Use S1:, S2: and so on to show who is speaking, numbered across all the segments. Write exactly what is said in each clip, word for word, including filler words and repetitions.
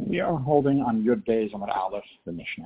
S1: We are holding on Yud Beis Amud Aleph, the Mishnah.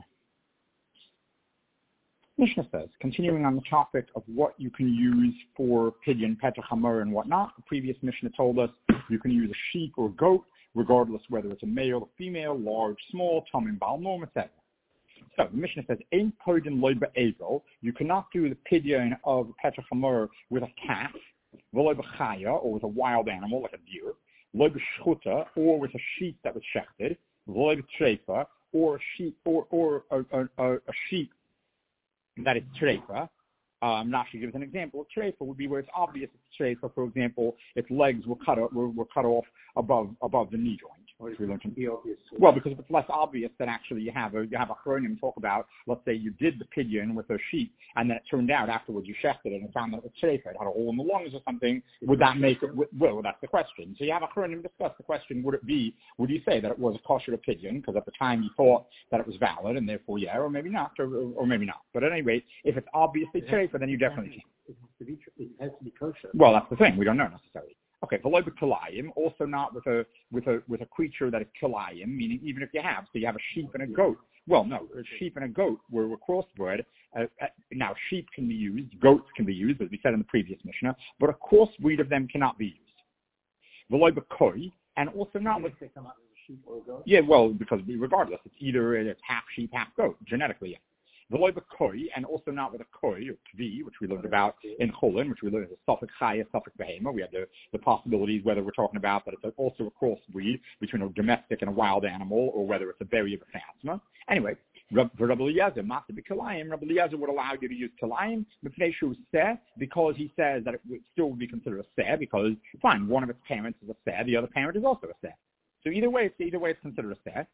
S1: Mishnah says, continuing on the topic of what you can use for pidyon, petach hamor, and whatnot, the previous Mishnah told us you can use a sheep or goat, regardless whether it's a male or female, large, small, tamim, balmum, et cetera. So the Mishnah says, Ein pidyon loy be'egel, you cannot do the pidyon of petach hamor with a calf, v'loy b'chaya, or with a wild animal like a deer, loy b'shchuta, or with a sheep that was shechted, v'loy b'treifa, or a sheep, or or a, a, a, a sheep that is treifa. Um, Rashi gives an example of treifa would be where it's obvious it's treifa. For example, its legs were cut, were, were cut off above above the knee joint. Which we learned from, well, because if it's less obvious, then actually you have a you have a chronim talk about. Let's say you did the pidyon with a sheep, and then it turned out afterwards you shechted it and found that it was treifa, it had a hole in the lungs or something. Would that make it? Well, that's the question. So you have a chronim discuss the question: would it be? Would you say that it was a kosher pidyon because at the time you thought that it was valid, and therefore yeah, or maybe not, or, or maybe not. But at any rate, if it's obviously treifa, then you definitely can.
S2: It has to be, it has to be kosher.
S1: Well, that's the thing. We don't know necessarily. Okay, v'lo b'kilayim, also not with a with a with a creature that is kilayim, meaning even if you have, so you have a sheep and a goat. Well, no, a sheep and a goat were, were crossbred. Uh, uh, now, sheep can be used, goats can be used, as we said in the previous Mishnah, but a crossbreed of them cannot be used. V'lo b'koi, and also not with
S2: they come out as a sheep or a goat.
S1: Yeah, well, because regardless, it's either it's half sheep, half goat, genetically. Yeah. V'loy b'koi, and also not with a koi, or kvi, which we learned about in Chulin, which we learned as a suffix chaya, suffix behema. We had the, the possibilities whether we're talking about that it's also a crossbreed between a domestic and a wild animal, or whether it's a berry of a phasma. Anyway, for Rabbi Eliezer, Masa b'kilayim, Rabbi Eliezer would allow you to use kilayim, because he says that it would still be considered a seh, because, fine, one of its parents is a seh, the other parent is also a seh. So either way, it's, either way it's considered a seh.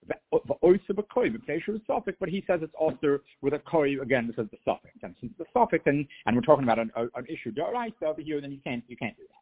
S1: But he says it's also with a koi again because the suffix, and since the suffix, and, and we're talking about an, an issue right over here, then you can't you can't do that.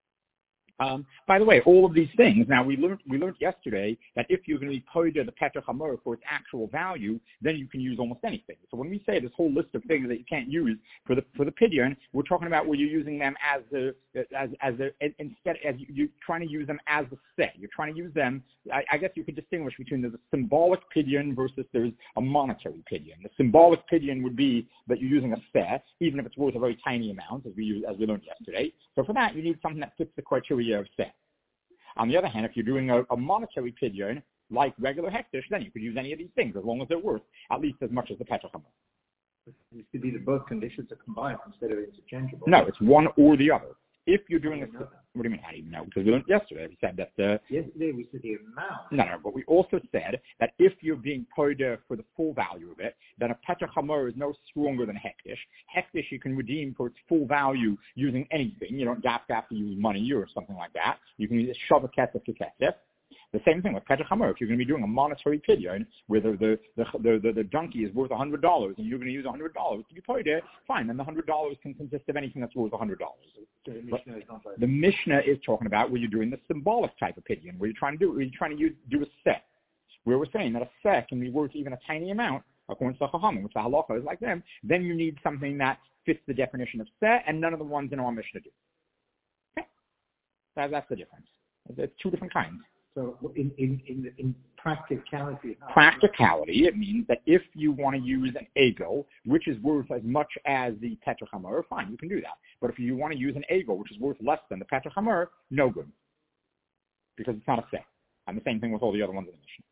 S1: Um, by the way, all of these things. Now we learned we learned yesterday that if you're going to be poida the petach hamor for its actual value, then you can use almost anything. So when we say this whole list of things that you can't use for the for the pidyon, we're talking about where you're using them as the as as the instead as you, you're trying to use them as the set. You're trying to use them. I, I guess you could distinguish between there's a symbolic pidyon versus there's a monetary pidyon. The symbolic pidyon would be that you're using a set, even if it's worth a very tiny amount, as we use, as we learned yesterday. So for that, you need something that fits the criteria of set. On the other hand, if you're doing a, a monetary pidyon, like regular hektish, then you could use any of these things as long as they're worth at least as much as the petach hamor.
S2: It needs to be that both conditions are combined instead of interchangeable.
S1: No, it's one or the other. If you're doing a, what do you mean, how do you know? Because we learned yesterday, we said that the...
S2: Yesterday we said the amount.
S1: No, no, but we also said that if you're being poida for the full value of it, then a petach hamor is no stronger than hektish. Hektish you can redeem for its full value using anything. You don't have to use money or something like that. You can use shava kesef to kesef. The same thing with petach hamor. If you're going to be doing a monetary pidyon where the the the, the, the, the donkey is worth one hundred dollars and you're going to use one hundred dollars to be paid it, fine. Then the one hundred dollars can consist of anything that's worth one hundred dollars.
S2: So the, Mishnah is not like
S1: the Mishnah is talking about where you're doing the symbolic type of pidyon, where you're trying to do where you're trying to use, do a set. Where we're saying that a set can be worth even a tiny amount, according to the Chachamim, which the halacha is like them. Then you need something that fits the definition of set, and none of the ones in our Mishnah do. Okay, that, that's the difference. It's two different kinds.
S2: So in in in, in practicality,
S1: practicality, it means that if you want to use an egel, which is worth as much as the petach hamor, fine, you can do that. But if you want to use an egel, which is worth less than the petach hamor, no good, because it's not a set. And the same thing with all the other ones in the Mishnah.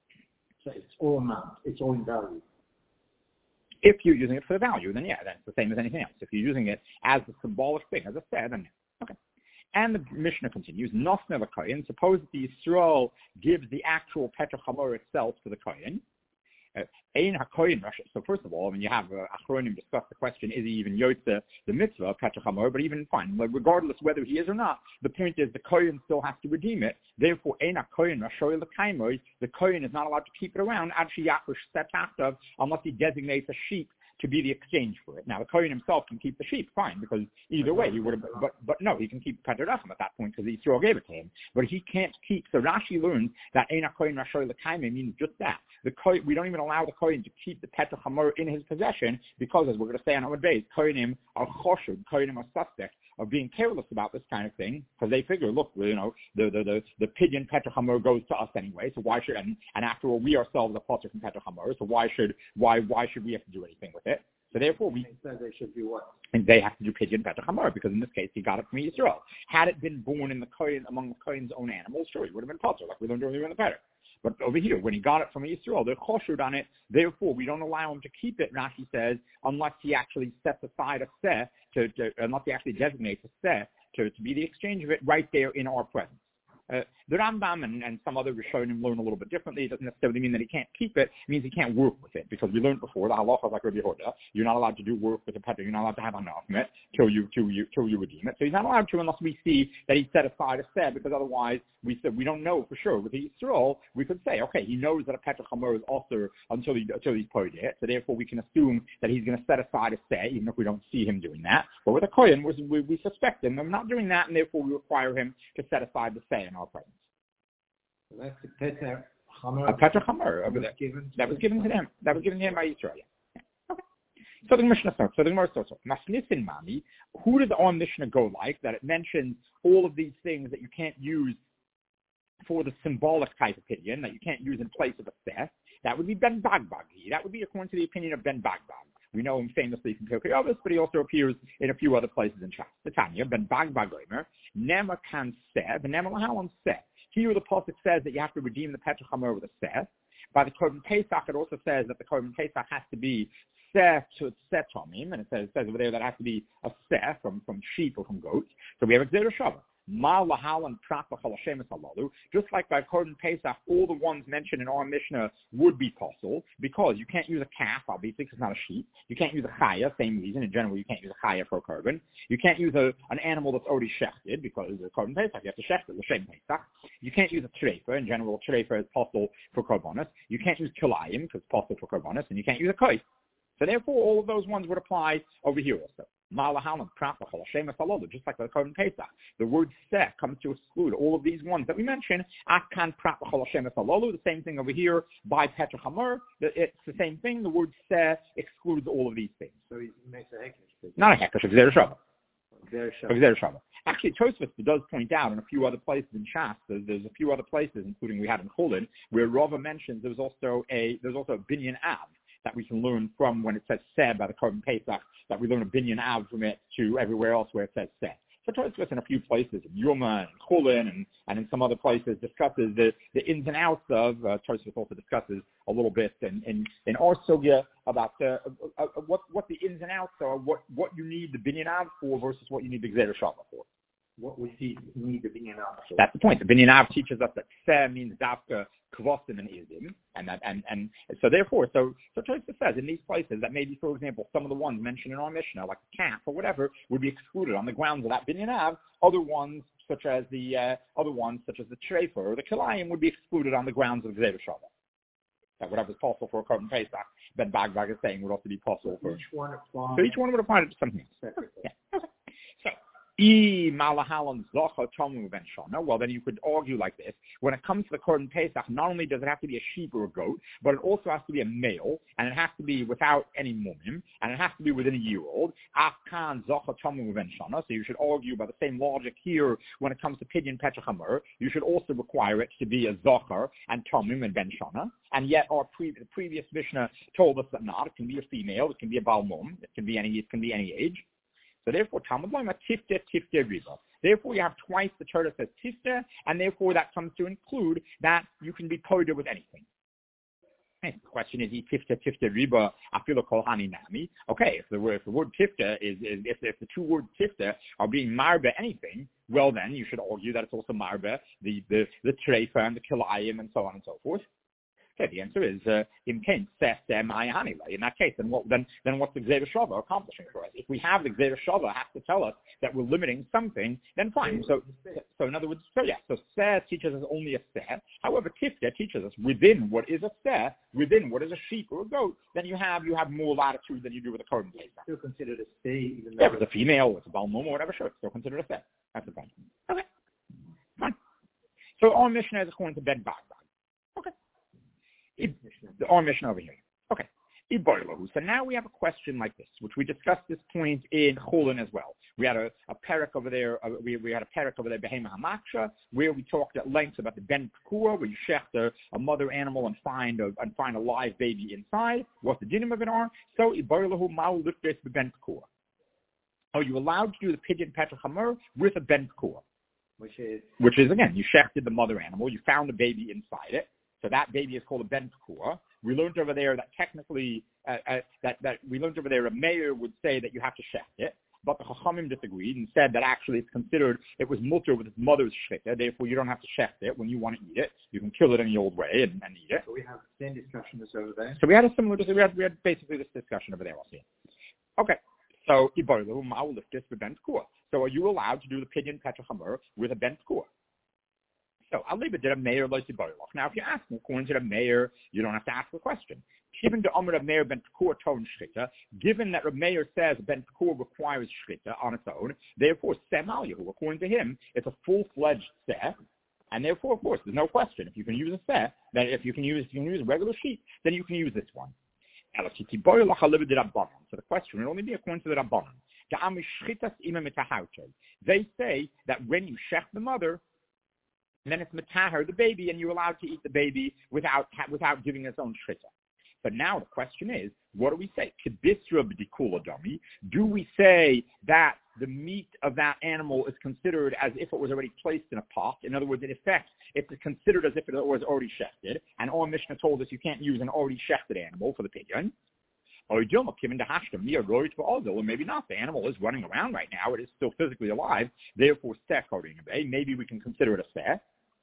S2: So it's all amount, it's all in value.
S1: If you're using it for the value, then yeah, then it's the same as anything else. If you're using it as the symbolic thing, as a set, then okay. And the Mishnah continues, Nosne l'kohen, suppose that the Yisrael gives the actual petach hamor itself to the kohen. Ein hakohen, so first of all, when you have uh, Achronim discuss the question, is he even yotze the mitzvah, petach hamor, but even fine, regardless whether he is or not, the point is the kohen still has to redeem it. Therefore, ein hakohen rashoy l'kaimoi, the kohen is not allowed to keep it around, ad sheyachush setachtav, unless he designates a sheep to be the exchange for it. Now, the Kohen himself can keep the sheep, fine, because either way, he would have, but, but no, he can keep Petach Rachem at that point because the Yisrael gave it to him. But he can't keep, so Rashi learns that Ein HaKohen Rashoy L'Kaimeh means just that. The Kohen, we don't even allow the Kohen to keep the Petach Hamor in his possession because, as we're going to say on Amud Beis, Kohenim are Choshud, Kohenim are suspect of being careless about this kind of thing, because they figure, look, you know, the the the, the pidyon Petra Chamor goes to us anyway, so why should, and, and after all, we ourselves are potter from Petra Chamor, so why should, why, why should we have to do anything with it? So therefore, we
S2: said they should do what?
S1: And they have to do pidyon Petra Chamor, because in this case, he got it from Yisrael. Had it been born in the Kohen, among the Kohen's own animals, sure, he would have been potter, like we learned earlier in the pattern. But over here, when he got it from Yisrael, they're choshud on it. Therefore, we don't allow him to keep it, Rashi says, unless he actually sets aside a seh, to, to, unless he actually designates a seh to, to be the exchange of it right there in our presence. Uh, the Rambam and, and some other Rishonim learn a little bit differently. It doesn't necessarily mean that he can't keep it. It means he can't work with it, because we learned before, the halacha is like Rabbi Yehuda. You're not allowed to do work with the petra. You're not allowed to have enough from it till you, till you, till you redeem it. So he's not allowed to unless we see that he set aside a seh, because otherwise we said we don't know for sure. With the Yisrael, we could say, okay, he knows that a petra chamor is also until he until he's paid it. So therefore, we can assume that he's going to set aside a seh, even if we don't see him doing that. But with a kohen, we, we suspect him of not doing that, and therefore we require him to set aside the seh in our presence.
S2: So that's the Petra Chamor.
S1: A Petra Chamor over there. That was given to them. That was given to him by Yisrael. Yeah. Okay. So the Mishnah starts. So the Gemara starts. Masnisin Mami. Who does our Mishnah go like? That it mentions all of these things that you can't use for the symbolic type opinion, that you can't use in place of a seh. That would be Ben Bagbagi. That would be according to the opinion of Ben Bagbag. We know him famously from Pirkei Avos, but he also appears in a few other places in Shas. The Tanya, Ben Bagbag Omer, Nema kan seh, the Nema lahalan seh. Here the pasuk says that you have to redeem the Petra Chamor with a seh. By the Korban Pesach, it also says that the Korban Pesach has to be seh to seh tomim, and it says, it says over there that it has to be a seh from, from sheep or from goats. So we have a Gzera Shavah. Ma lahalan prat b'chol hashemes halalu. Just like by Korban Pesach, all the ones mentioned in our Mishnah would be possible, because you can't use a calf, obviously, because it's not a sheep. You can't use a chaya, same reason. In general, you can't use a chaya for a korban. You can't use a, an animal that's already shechted, because it's a Korban Pesach. You have to shecht it, l'shem Pesach. You can't use a trefa. In general, trefa is possible for korbanos. You can't use kilayim, because it's possible for korbanos, and you can't use a kois. So therefore, all of those ones would apply over here also. Just like the Korban Pesach, the word seh comes to exclude all of these ones that we mentioned. The same thing over here by Petra Chamor. It's the same thing. The word seh excludes all of these things.
S2: So he makes a hekesh.
S1: Not a hekesh, a Gzera Shavah.
S2: Gzera
S1: Shavah. Actually, Tosfos does point out in a few other places in Shas, there's, there's a few other places, including we had in Chulin, where Rava mentions there's also a there's also a binyan av that we can learn from when it says seh by the Korban Pesach, that we learn a binyan av from it to everywhere else where it says seh. So Tosfos in a few places, in Yuma and Chulin and, and in some other places, discusses the, the ins and outs of, uh, Tosfos also discusses a little bit in, in, in our sugya about uh, uh, uh, what, what the ins and outs are, what, what you need the binyan av for versus what you need the Gzera Shavah for.
S2: What we see need the binyan av.
S1: That's the point. The binyan av teaches us that seh means dafka kvosim and izim, and that and, and so therefore, so so Tosfos says in these places that maybe, for example, some of the ones mentioned in our Mishnah, like the calf or whatever, would be excluded on the grounds of that binyan av. Other ones, such as the uh, other ones, such as the trefa or the kilayim, would be excluded on the grounds of Gzera Shavah. That whatever is possible for a Korban Pesach, Ben Bagbag is saying would also be possible for
S2: each one apply.
S1: So each one would apply to something else. Yeah. Okay. So. Well, then you could argue like this. When it comes to the Korban Pesach, not only does it have to be a sheep or a goat, but it also has to be a male, and it has to be without any mumim, and it has to be within a year old. So you should argue by the same logic here when it comes to pidyon Petra Chamor. You should also require it to be a zocher and tomim and ben shana. And yet our pre- the previous Mishnah told us that not. It can be a female, it can be a balmum, it can be any, it can be any age. So therefore, Talmud Lama tifte tifte riba. Therefore, you have twice the Torah says tifte, and therefore that comes to include that you can be poda with anything. And the question is, tifte tifte riba afilo kol hani nami. Okay, if the word if the word tifte is, is if, if the two words tifte are being marbe anything, well then you should argue that it's also marbe the the the treifa and the kilayim and so on and so forth. Okay, the answer is uh, in case in that case, then what then then what's the Gzera Shavah accomplishing for us? If we have the Gzera Shavah has to tell us that we're limiting something, then fine. So so in other words, so yeah, so seh teaches us only a seh. However, tifte teaches us within what is a seh, within what is a sheep or a goat, then you have you have more latitude than you do with a Korban Pesach.
S2: Still considered a seh, even
S1: though yeah, if it's a female, it's a balmum or whatever, sure, it's still considered a seh. That's the point. Okay, fine. So our Mishnah is according to Ben Bagbag. Okay. It, our Mishnah over here. Okay. So now we have a question like this, which we discussed this point in Chulin as well. We had a, a parak over there, uh, we, we had a parak over there, Behema Hamaksha, where we talked at length about the Ben Pekua, where you shecht a, a mother animal and find a, and find a live baby inside, what the dinim of it are. So, Iboilahu Ma'u Liftes Ben Pekua. Are you allowed to do the pidyon Petach Hamor with a Ben Pekua?
S2: Which is?
S1: Which is, again, you shechted the mother animal, you found a baby inside it, so that baby is called a Ben Pekua. We learned over there that technically, uh, uh, that, that we learned over there a mayor would say that you have to shecht it, but the Chachamim disagreed and said that actually it's considered, it was mutter with its mother's shechita, therefore you don't have to shecht it when you want to eat it. You can kill it any old way and, and eat it.
S2: So we have the same discussion as over there.
S1: So we had a similar, we had, we had basically this discussion over there also. Okay, so, so are you allowed to do the pidyon Petach Hamor with a Ben Pekua? So, I'll leave it to a mayor like Boilach. Now, if you ask me, according to the mayor, you don't have to ask the question. Given the Amr of Mayor Ben Pekua tone shchita, given that the mayor says Ben Pekua requires shchita on its own, therefore, Sem Al Yehu, according to him, it's a full-fledged seh, and therefore, of course, there's no question. If you can use a seh, then if you can use, if you can use a regular sheet, then you can use this one. So the question will only be according to the Rabbanon. They say that when you shech the mother, then it's metaher the baby, and you're allowed to eat the baby without without giving its own shchita. But now the question is, what do we say? Kibisra b'dikula dami. Do we say that the meat of that animal is considered as if it was already placed in a pot? In other words, in effect, it's considered as if it was already shechted. And our Mishnah told us you can't use an already shechted animal for the pidyon. Or maybe not. The animal is running around right now. It is still physically alive. Therefore, maybe we can consider it a seh.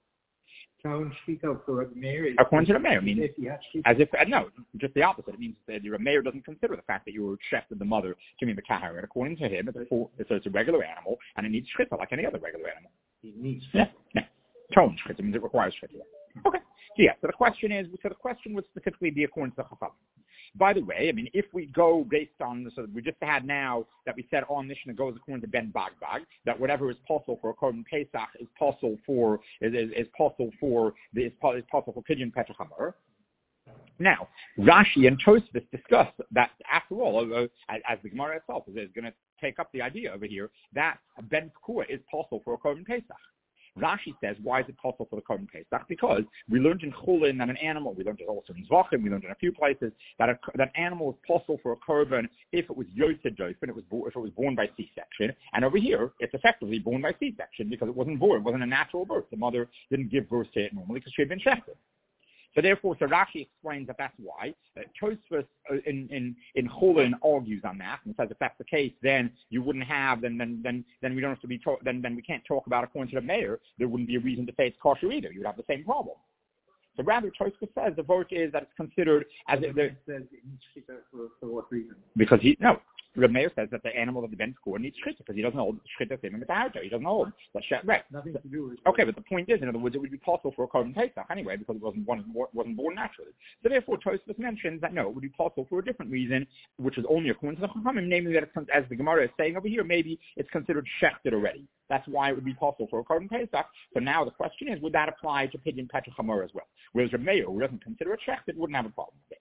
S1: According to the mayor, it means as if, no, just the opposite. It means that the mayor doesn't consider the fact that you were shechted the mother to be mekahar. According to him, it's a, full, it's, a, it's a regular animal, and it needs shchita like any other regular animal.
S2: It needs
S1: shchita. Yeah, yeah. Tone shchita means it requires shchita. Okay. So yeah, so the question is, so the question would specifically be according to the Chacham. By the way, I mean, if we go based on, so we just had now that we said on Mishnah goes according to Ben Bagbag, that whatever is possible for a Korban Pesach is possible for, is, is, is possible for, is, is possible for pidyon Petach Hamor. Now, Rashi and Tosfos discuss that, after all, uh, as, as the Gemara itself is, is going to take up the idea over here, that Ben Pekua is possible for a Korban Pesach. Rashi says, why is it possible for the Korban Pesach? Because we learned in Chulin that an animal, we learned it also in Zvachim, we learned in a few places, that a, that animal is possible for a Korban if it was Yosed Dofen, it was if it was born by C-section. And over here, it's effectively born by C-section because it wasn't born, it wasn't a natural birth. The mother didn't give birth to it normally because she had been shechted. So therefore, so Rashi explains that that's why. Uh, Tosfos uh, in in in Chulin argues on that and says if that's the case, then you wouldn't have, then then then then we don't have to be talk, then then we can't talk about according to the mayor. There wouldn't be a reason to say it's kosher either. You would have the same problem. So rather, Tosfos says the vote is that it's considered as if it
S2: says it needs shchita for, for what reason?
S1: Because he no. Reb Meir says that the animal of the Ben Pekua needs shchita because he doesn't hold shchita same with the harto. He doesn't hold that shet right.
S2: Nothing to do with.
S1: Okay, but the point is, in other words, it would be possible for a Korban Pesach anyway because it wasn't born, wasn't born naturally. So therefore, Tosfos mentions that no, it would be possible for a different reason, which is only according to the Chachamim, namely that it's, as the Gemara is saying over here, maybe it's considered shechted already. That's why it would be possible for a Korban Pesach. So now the question is, would that apply to pidyon Petach Hamor as well? Whereas Reb Meir, who doesn't consider it shechted, wouldn't have a problem with it.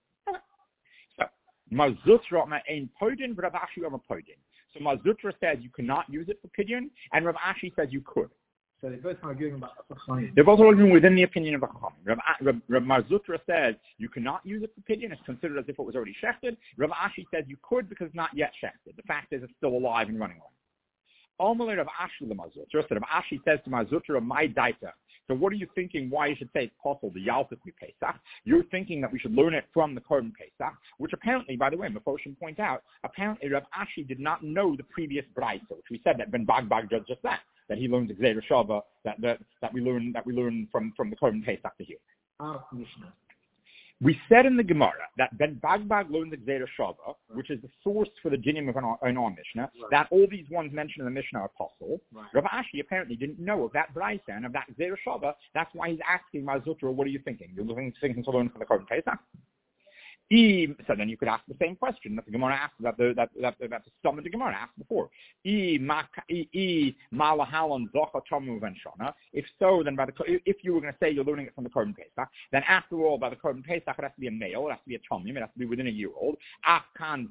S1: Mazutra ein podin, Rav Ashi am a podin. So Mazutra says you cannot use it for pidyon, and Rav Ashi says you could.
S2: So they're both arguing about the Chachamim.
S1: They're both arguing within the opinion of the Chachamim. Rav, Rav, Rav Mazutra says you cannot use it for pidyon; it's considered as if it was already shechted. Rav Ashi says you could because it's not yet shechted. The fact is, it's still alive and running around. Almalei Rav Ashi the Mazutra. So Rav Ashi says to Mazutra, "My daita." So what are you thinking why you should say it's possible the Yalkut Pesach? You're thinking that we should learn it from the Korban Pesach, which apparently, by the way, Mefoshim point out, apparently Rav Ashi did not know the previous Braisa, which we said that Ben Bagbag does just that, that he learns Gzeir Shava, that, that that we learn that we learn from, from the Korban Pesach to here.
S2: Ah, Mishnah.
S1: We said in the Gemara that Ben Bagbag learned the Gzeir Shava, which is the source for the dinim of an, an our Mishnah, right. That all these ones mentioned in the Mishnah are possible. Right. Rav Ashi apparently didn't know of that Braisa and of that Gzeir Shava. That's why he's asking Mazutra, what are you thinking? You're thinking to learn from the Korban Pesach? So then you could ask the same question that the Gemara asked, that the that that, that the sum of the Gemara asked before. If so, then by the if you were going to say you're learning it from the Korban Pesach, then after all, by the Korban Pesach, it has to be a male, it has to be a tomim, it has to be within a year old. Shouldn't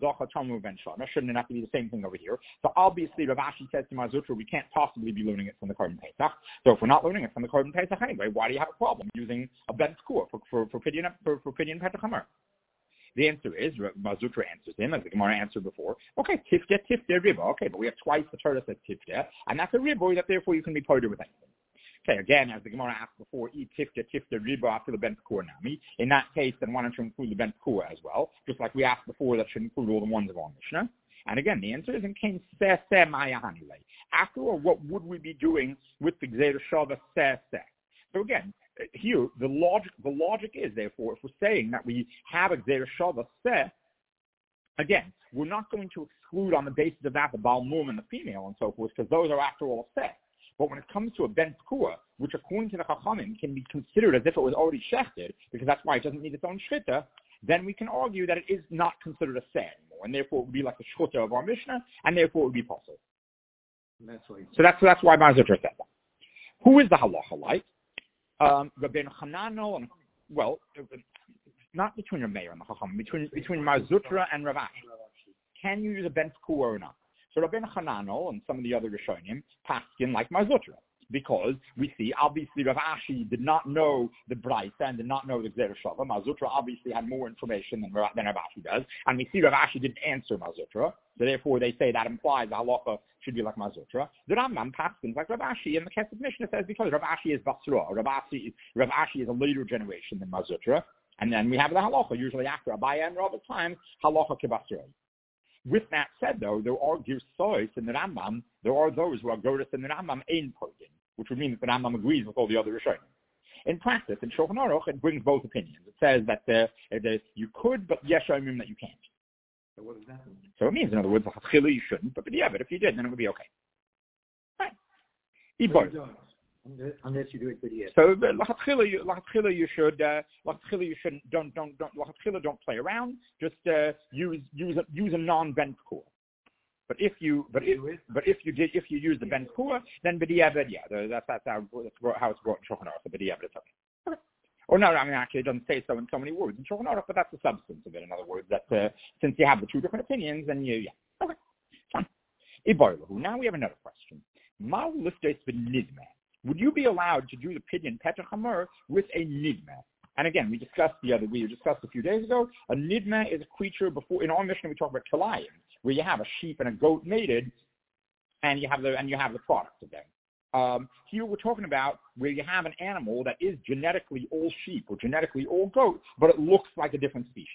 S1: it have to be the same thing over here? So obviously, Rav Ashi says to Mazutra, we can't possibly be learning it from the Korban Pesach. So if we're not learning it from the Korban Pesach anyway, why do you have a problem using a ben tkua for for for pidyon for for pidyon Petach Hamor? The answer is, Mazutra answers him, as the Gemara answered before, okay, tifte, tifte, riba. Okay, but we have twice the Torah says tifte, and that's a riba that therefore you can be parted with anything. Okay, again, as the Gemara asked before, eat tifte, tifte, riba after the ben tkua nami. In that case, then why don't you include the ben tkua as well? Just like we asked before, that should include all the ones of our Mishnah. And again, the answer is in Kain se se maya hanile. After all, what would we be doing with the Gzeir Shava se se? So again, here, the logic the logic is, therefore, if we're saying that we have a Gzeir Shava Seh, again, we're not going to exclude on the basis of that the Baal Mum and the female and so forth, because those are after all Seh. But when it comes to a Ben Tkua, which according to the Chachamim can be considered as if it was already shechted, because that's why it doesn't need its own shchita, then we can argue that it is not considered a Seh anymore, and therefore it would be like the shchita of our Mishnah, and therefore it would be possible.
S2: That's why.
S1: So that's, that's why Mazutra said that. Who is the halacha like? Um, Rabbeinu Hananel, and well, not between Rameir and the Chacham, between between Mazutra and Rav Ashi. Can you use a ben tkua or not? So Rabbeinu Hananel and some of the other Rishonim paskin like Mazutra, because we see obviously Rav Ashi did not know the Braisa and did not know the Gzeir Shava. Mazutra obviously had more information than than Rav Ashi does, and we see Rav Ashi didn't answer Mazutra, so therefore they say that implies the halacha should be like Mazutra. The Rambam paskins like Rav Ashi, and the Kesef Mishnah says because Rav Ashi is Basra, Rav Ashi, Rav Ashi is a later generation than Mazutra, and then we have the halacha usually after Abaya and Rav times halacha kibasra. With that said, though, there are girsois in the Rambam. There are those who are goris in the Rambam ein pogin, which would mean that the Rambam agrees with all the other Rishonim. In practice, in Shulchan Aruch, it brings both opinions. It says that uh, that you could, but yesh omrim that you can't.
S2: So what does that mean?
S1: So it means, in other words, you shouldn't, but yeah, but if you did, then it would be okay. Right.
S2: Unless you do it with the
S1: So lachatchila, you, lachatchila, you should uh, lachatchila, you shouldn't don't don't don't lachatchila, don't play around. Just uh, use use a use a non-ben tkua. But if you but if but if you did if you use the ben tkua, then b'diavad, yeah, that's that's how that's how it's brought in Shulchan Aruch. The b'diavad, it's okay. okay. Or no, I mean actually it doesn't say so in so many words in Shulchan Aruch, but that's the substance of it. In other words, that uh, since you have the two different opinions, then you yeah, okay, fine. Now we have another question. Ma liftes b'nidmeh. Would you be allowed to do the pidyon Petach Hamor with a nidmeh? And again, we discussed the other, we discussed a few days ago, a nidmeh is a creature before, in our Mishnah we talk about kilayim, where you have a sheep and a goat mated, and you have the, and you have the product of them. Um, here we're talking about where you have an animal that is genetically all sheep or genetically all goat, but it looks like a different species.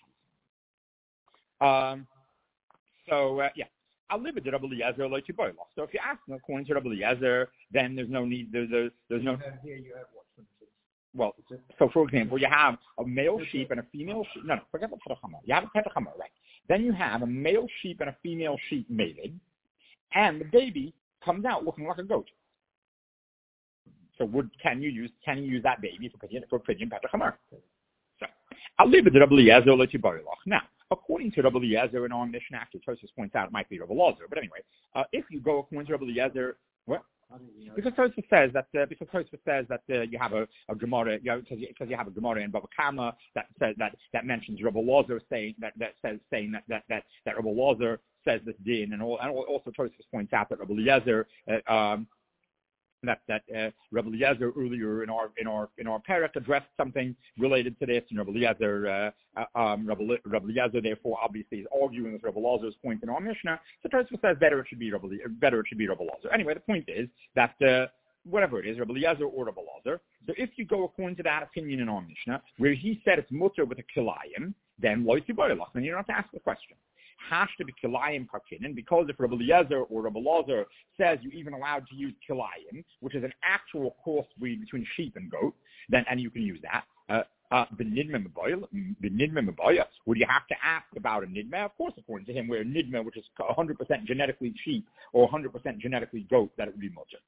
S1: Um, so, uh, yeah. So if you ask them according to Rabbi Eliezer, then there's no need. There's there's, there's no.
S2: Here you have what?
S1: Well, so for example, you have a male sheep and a female sheep. No, no, forget the Petach Hamor. You have a Petach Hamor, right? Then you have a male sheep and a female sheep mated, and the baby comes out looking like a goat. So would can you use can you use that baby for pidyon for pidyon Petach Hamor? So I'll leave it to Rabbi Eliezer now. According to Rabbi Eliezer in our Mishnah, actually Tosfos points out it might be Rabbi Eliezer, but anyway, uh, if you go according to Rabbi Eliezer, what? Because Tosfos says that uh, because Tosfos says that uh, you have a, a Gemara, you know, because you, you have a Gemara in Baba Kama that says that that mentions Rabbi Eliezer saying that that says saying that that that, that Rabbi Eliezer says this din, and, all, and also Tosfos points out that Rabbi Eliezer. Uh, um, That that uh, Rabbi Eliezer earlier in our in our in our parak addressed something related to this, and Rabbi Eliezer, uh, um, Rabbi, Rabbi Eliezer therefore obviously is arguing with Rabbi Elazar's point in our Mishnah. So Tosfos says better it should be Rabbi better it should be Rabbi Elazar. Anyway, the point is that uh, whatever it is, Rabbi Eliezer or Rabbi Elazar. So if you go according to that opinion in our Mishnah, where he said it's mutter with a kilayim, then lo yisibayilach, then you don't have to ask the question. Has to be kilayim kakinin, because if Rabbi Eliezer or Rabbi Elazar says you're even allowed to use kilayim, which is an actual crossbreed between sheep and goat, then and you can use that. Uh, uh, benidmeh mabaya. Would you have to ask about a nidmeh? Of course, according to him, where a nidmeh, which is one hundred percent genetically sheep or one hundred percent genetically goat, that it would be mutter.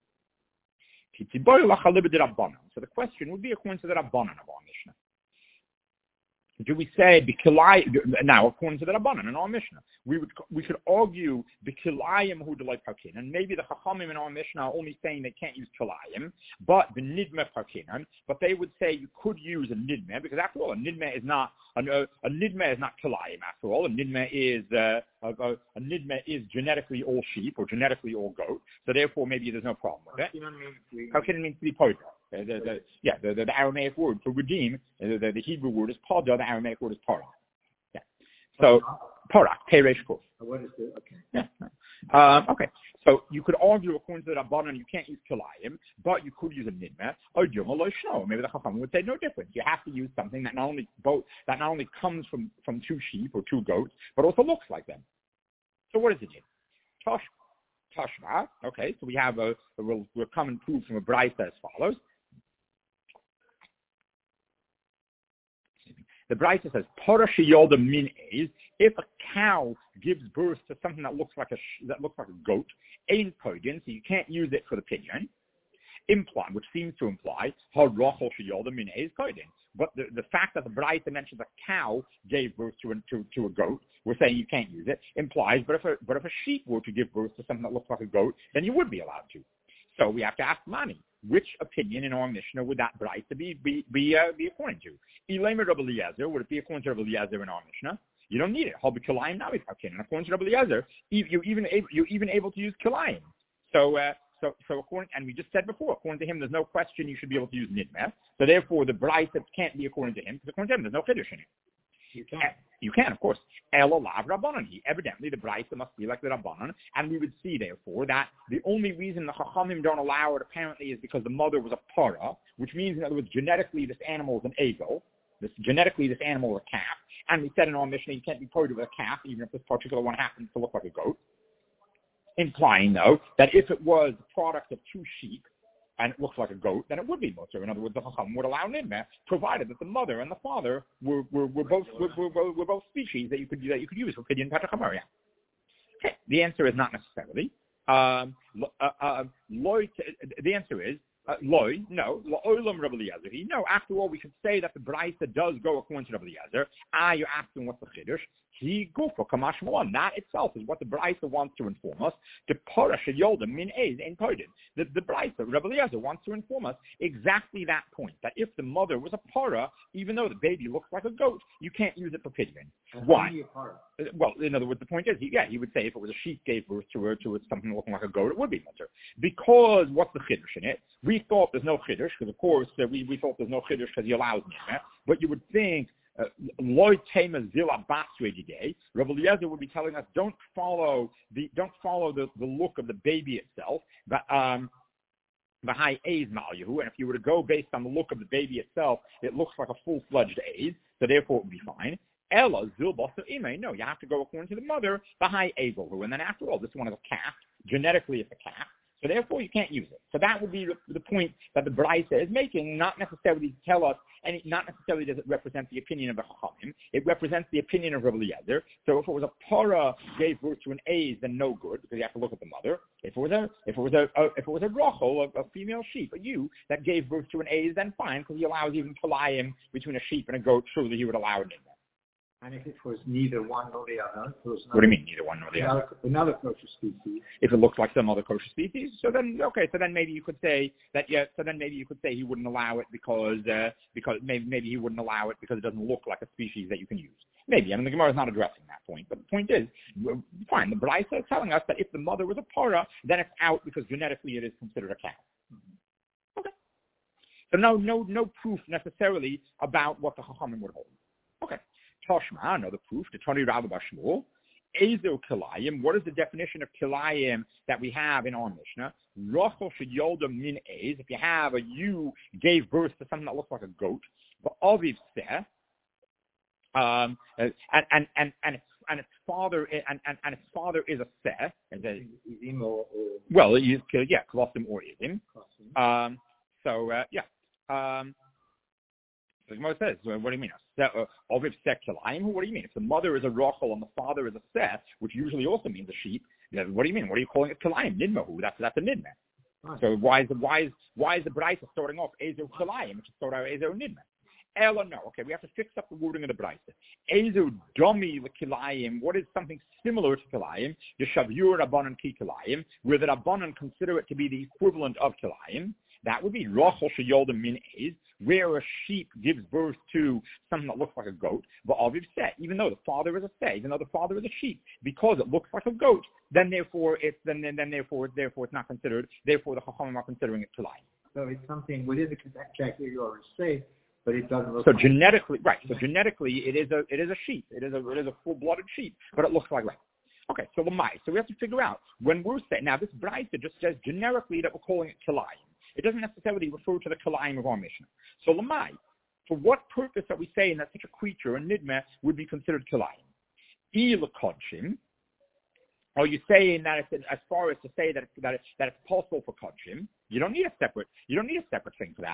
S1: So the question would be according to the Rabbanan of our Mishnah. Do we say Bikilai now according to the Rabbanan in our Mishnah? We would we could argue Bikilayim who delay Parkin, and maybe the Chachamim in our Mishnah are only saying they can't use Kilayim, but the Nidme Parkinan. But they would say you could use a Nidme because after all, a Nidme is not a, a Nidme is not Kilayim. After all, a Nidme is uh, a, a, a Nidme is genetically all sheep or genetically all goat. So therefore, maybe there's no problem with it. Parkinan means to be poda. The, the, the, yeah, the, the, the Aramaic word for redeem, the, the, the Hebrew word is pada, the Aramaic word is para. Yeah. So, para, peresh kuf.
S2: What is the, okay.
S1: Yeah. Um, okay. So, you could argue according to the Rabbanan, you can't use kilayim, but you could use a nidmeh, or yuma lo shno. Maybe the Chacham would say no difference. You have to use something that not only both, that not only comes from, from two sheep or two goats, but also looks like them. So, what does it mean? Tosh, Tashma. Okay, so we have a, a, a common proof from a brayta as follows. The Brayta says, "Parashi yolda min eis." If a cow gives birth to something that looks like a sh- that looks like a goat, ein poidin, so you can't use it for the pidyon. Imply, which seems to imply harachol sheyolda min eis poidin. But the, the fact that the Brayta mentions a cow gave birth to a, to, to a goat, we're saying you can't use it. Implies, but if a but if a sheep were to give birth to something that looks like a goat, then you would be allowed to. So we have to ask Mani, which opinion in our Mishnah would that Brayta be be be, uh, be according to? Elamer Rabbi Eliezer, would it be according to Rabbi Eliezer in our Mishnah? You don't need it. Hal b'kilayim now is okay. And according to Rabbi Eliezer, you're even able, you're even able to use kilayim. So uh, so so according, and we just said before, according to him, there's no question you should be able to use nidmeh. So therefore, the Brayta can't be according to him because according to him, there's no chiddush in it.
S2: You can.
S1: You can, of course. El alav Rabbanan. Evidently, the Brayta must be like the Rabbanan, and we would see, therefore, that the only reason the Chachamim don't allow it, apparently, is because the mother was a para, which means, in other words, genetically, this animal is an egel. This genetically, this animal is a calf, and we said in our Mishnah, you can't be parted with a calf, even if this particular one happens to look like a goat. Implying, though, that if it was the product of two sheep, and it looks like a goat, then it would be mutter. In other words, the Chacham would allow nidmeh, provided that the mother and the father were were, were both were, were, were both species that you could that you could use for pidyon petachamaria. Okay, the answer is not necessarily. Um, uh, uh, loy, the answer is uh, loy. No, lo'olam Rabbi Eliezer. No, after all, we should say that the Brayta does go according to Rabbi Eliezer. Ah, you're asking what's the chiddush? He gufa kamash malon. That itself is what the Brayta wants to inform us. The parash yolda min eis ein poidin. The the Brayta, Rabbi Eliezer, wants to inform us exactly that point. That if the mother was a para, even though the baby looks like a goat, you can't use it for pidyon. Why? Well, in other words, the point is, he, yeah, he would say if it was a sheep gave birth to her to something looking like a goat, it would be mutter. Because what's the chiddush in it? We thought there's no chiddush because, of course, uh, we we thought there's no chiddush because he allows me. But you would think. Lloyd Tema Zilla Baswe today, Rabbi Eliezer would be telling us don't follow the don't follow the, the look of the baby itself, but um the high A's Malyahu, and if you were to go based on the look of the baby itself, it looks like a full fledged A's, so therefore it would be fine. Ella Zilbasa Ime, no, you have to go according to the mother, the high Azahu, and then after all, this one is a calf, genetically it's a calf. So therefore, you can't use it. So that would be the, the point that the Brayta is making, not necessarily to tell us, and not necessarily does it represent the opinion of the Chachamim. It represents the opinion of Rabbi Eliezer. So if it was a para gave birth to an A's, then no good, because you have to look at the mother. If it was a if it was a, a if it was a rachel, a, a female sheep, a ewe that gave birth to an A's, then fine, because he allows even kilayim between a sheep and a goat. Surely he would allow it in there.
S2: And if it was neither one nor the other, it was
S1: what do you mean neither one nor the
S2: another,
S1: other?
S2: Another kosher species.
S1: If it looks like some other kosher species, so then okay, so then maybe you could say that yeah, so then maybe you could say he wouldn't allow it because uh, because maybe maybe he wouldn't allow it because it doesn't look like a species that you can use. Maybe I mean the Gemara is not addressing that point, but the point is fine. The Brayta is telling us that if the mother was a para, then it's out because genetically it is considered a cow. Mm-hmm. Okay, so no no no proof necessarily about what the Chachamim would hold. Okay. Toshma, another proof, the Tony Rabbi Bashmul, Ezo Kilayim. What is the definition of Kilayim that we have in our Mishnah? Rachel Sheyolda Min Ez. If you have a ewe gave birth to something that looks like a goat, but Aviv Seh, um, and and and and its, and its father and, and, and its father is a Seh. Well, you, yeah, Klosim or Izim. Um, so uh, yeah. Um, The Gemara says, what do you mean? Oviv seh kilayim? What do you mean? If the mother is a rachel and the father is a seh, which usually also means a sheep, what do you mean? What are you calling it kilayim? Nidmahu. That's that's a nidmeh. Right. So why is the why is why is the Brayta starting off ezo kilayim? It should start out ezo nidmeh. Ella, no. Okay, we have to fix up the wording of the Braisa. Ezu domi l'kilayim. What is something similar to kilayim? Yeshavur rabbanon ki kilayim, where the rabbanon consider it to be the equivalent of kilayim. That would be rochel sheyolda min ez, where a sheep gives birth to something that looks like a goat. But aviv seh, even though the father is a seh, even though the father is a sheep, because it looks like a goat, then therefore it's then then, then therefore therefore it's not considered. Therefore the chachamim are considering it kilayim.
S2: So it's something within the exact area or say, but it doesn't look.
S1: So
S2: like
S1: genetically, right? So genetically, it is a it is a sheep. It is a it is a full-blooded sheep, but it looks like right. Okay, so lamai. So we have to figure out when we're saying now this brayta just says generically that we're calling it kilayim. It doesn't necessarily refer to the kilayim of our Mishnah. So lamai, for what purpose are we saying that such a creature, a nidmeh, would be considered kilayim? I l'kodshim. Are you saying that it's, as far as to say that it's, that it's, that it's possible for kodshim? You don't need a separate. You don't need a separate thing for that.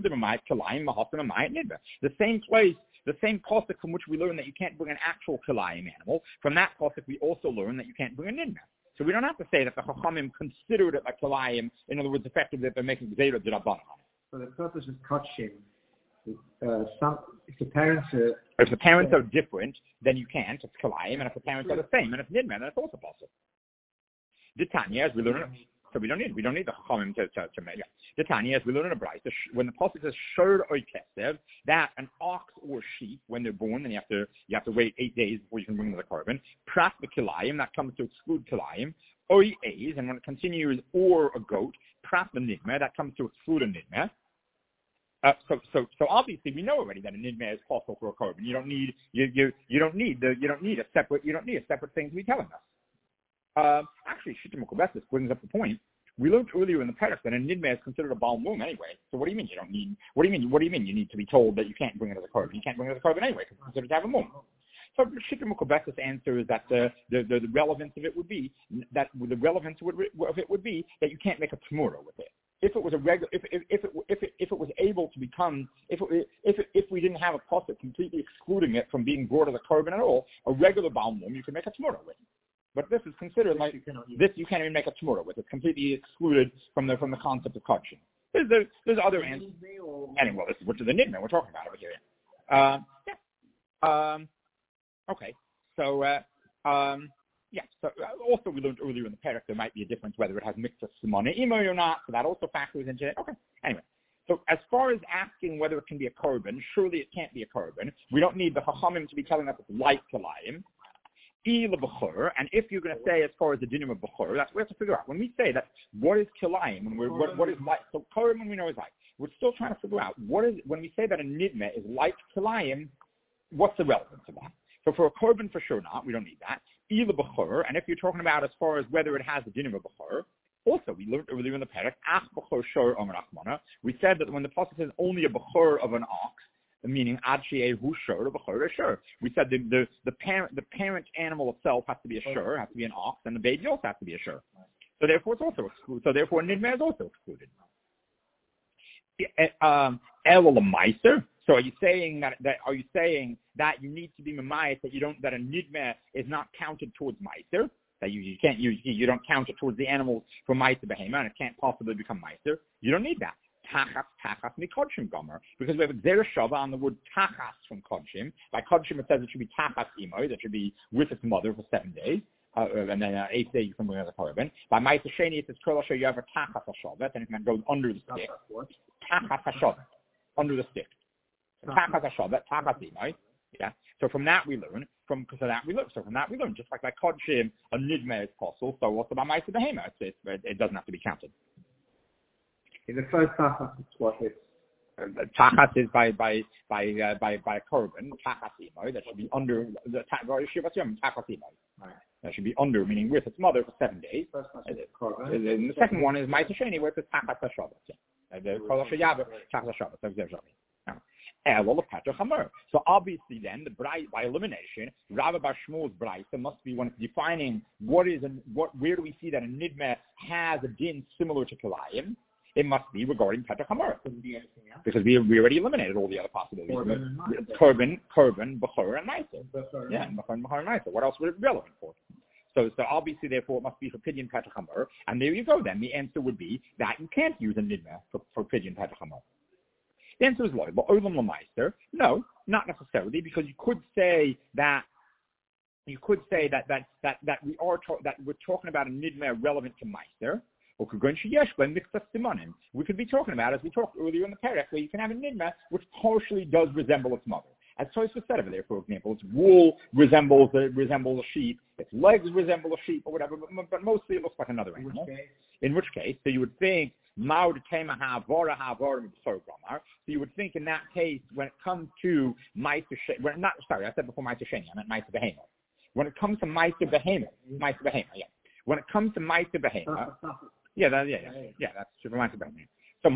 S1: The same place, the same pasuk from which we learn that you can't bring an actual kilayim animal. From that pasuk, we also learn that you can't bring a nidmeh. So we don't have to say that the chachamim considered it like kilayim. In other words, effectively that they're making zera d'rabbanan on it.
S2: So the purpose of kodshim. Uh, some, if the parents are
S1: if the parents are different, then you can't. It's kilayim, and if the parents are the same, and it's nidmeh, then it's also possible. The Tanya, as we learn, so we don't need we don't need the chachamim to to, to make. Yeah. The Tanya, as we learn in a brayta, when the pasuk says shor oy kesev, that an ox or sheep when they're born, then you have to you have to wait eight days before you can bring them to the carbon. Prat the kilayim, that comes to exclude kilayim. Oy eis, and when it continues, or a goat. Prat the nidmeh, that comes to exclude a nidmeh. Uh, so, so, so obviously we know already that a nidmeh is possible for a carbon. You don't need, you, you, you don't need the, you don't need a separate, you don't need a separate thing to be telling us. Uh, actually, Shittim Kobesis brings up the point. We learned earlier in the Perek that a nidmeh is considered a baal mum anyway. So what do you mean you don't need? What do you mean? What do you mean you need to be told that you can't bring it as a carbon? You can't bring it as a carbon anyway because it's considered to have a mum. So Shittim Kobesis' answer is that the, the, the, the relevance of it would be that the relevance of it would be that you can't make a tamura with it. If it was a regular, if if if it if it, if it was able to become, if it, if it, if we didn't have a pasuk completely excluding it from being brought as a carbon at all, a regular baal mum you can make a tamura with. But this is considered this like you this you can't even make a tamura with. It's completely excluded from the from the concept of kodshim. There's there's, there's other answers. Anyway, this is which is the nidmeh we're talking about over here. Um, yeah. Um, okay. So uh, um. Yeah, so uh, also we learned earlier in the Perek there might be a difference whether it has mixed simone imo or not, so that also factors into it. Okay, anyway. So as far as asking whether it can be a carbon, surely it can't be a carbon. We don't need the chachamim to be telling us it's like kilayim. And if you're going to say as far as the dinim of bechor, that's what we have to figure out. When we say that, what is kilayim? When we're, what, what is like? So carbon we know is like. We're still trying to figure out what is, when we say that a nidmeh is like kilayim, what's the relevance of that? So for a carbon, for sure not. We don't need that. Ila b'chor, and if you're talking about as far as whether it has the dinim of b'chor, also we learned earlier in the Perek, ach b'chor shor omer achmana. We said that when the pasuk says only a b'chor of an ox, meaning ad she'ehu shor, a b'chor is shor. We said the, the the parent the parent animal itself has to be a shor, has to be an ox, and the baby also has to be a shor. So therefore it's also excluded. So therefore nidmeh is also excluded. Um, el l'maiser. So are you saying that, that are you saying that you need to be memayis that you don't that a nidmeh is not counted towards meiser, that you, you can't you you don't count it towards the animals for meiser behema and it can't possibly become meiser? You don't need that. Tachas tachas mikodshim gomer, because we have a zera shava on the word tachas from kodshim. By kodshim it says it should be tachas imoy, that should be with its mother for seven days. Uh, and then uh, eighth day you can bring as a carbon. By meiser sheni it says kolosha you have a tachas hashavet, and it can go under the stick. Tachas hashavet, under the stick. Yeah. So from that we learn. From so that we learn. So from that we learn. Just like by kodshim, a nidmeh is possible. So also by ma'aseh behema, it, it doesn't have to be counted.
S2: In the first tachas, it's what it's.
S1: Tachas is by by by uh, by by a korban. Tachas imoy, that should be under the tachas imoy. That should be under, meaning with its mother for seven days. And the second one is ma'aseh sheni, where it's tachas hashavat. The kolosha yava tachas hashavat. So obviously then, the brayta, by elimination, Rabbi Bar Shmuel's brayta must be when it's defining what is and what where do we see that a nidmeh has a din similar to kilayim. It must be regarding Petra Chamor. Because we we already eliminated all the other possibilities. Korban, Korban, Bechor, and Meiser. Yeah, Bechor and Bechor and Meiser. What else would it be relevant for? So, so obviously, therefore, it must be for Pidyon Petra Chamor. And there you go then. The answer would be that you can't use a nidmeh for, for Pidyon Petra Chamor. The answer is loy. But olam l'meister, no, not necessarily, because you could say that you could say that that that that we are to, that we're talking about a nidmeh relevant to meister. We could be talking about, as we talked earlier in the parak, where you can have a nidmeh which partially does resemble its mother. As Tosfos said over there, for example, its wool resembles a, resembles a sheep, its legs resemble a sheep, or whatever, but, but mostly it looks like another animal. In which case, so you would think, so you would think in that case, when it comes to Meiser Sheni, when not sorry, I said before Meiser Sheni, I meant Meiser Behema. When it comes to Meiser Behema, Meiser Behema, yeah. When it comes to Meiser Behema, yeah, that, yeah, yeah, yeah, that's Meiser Behema. So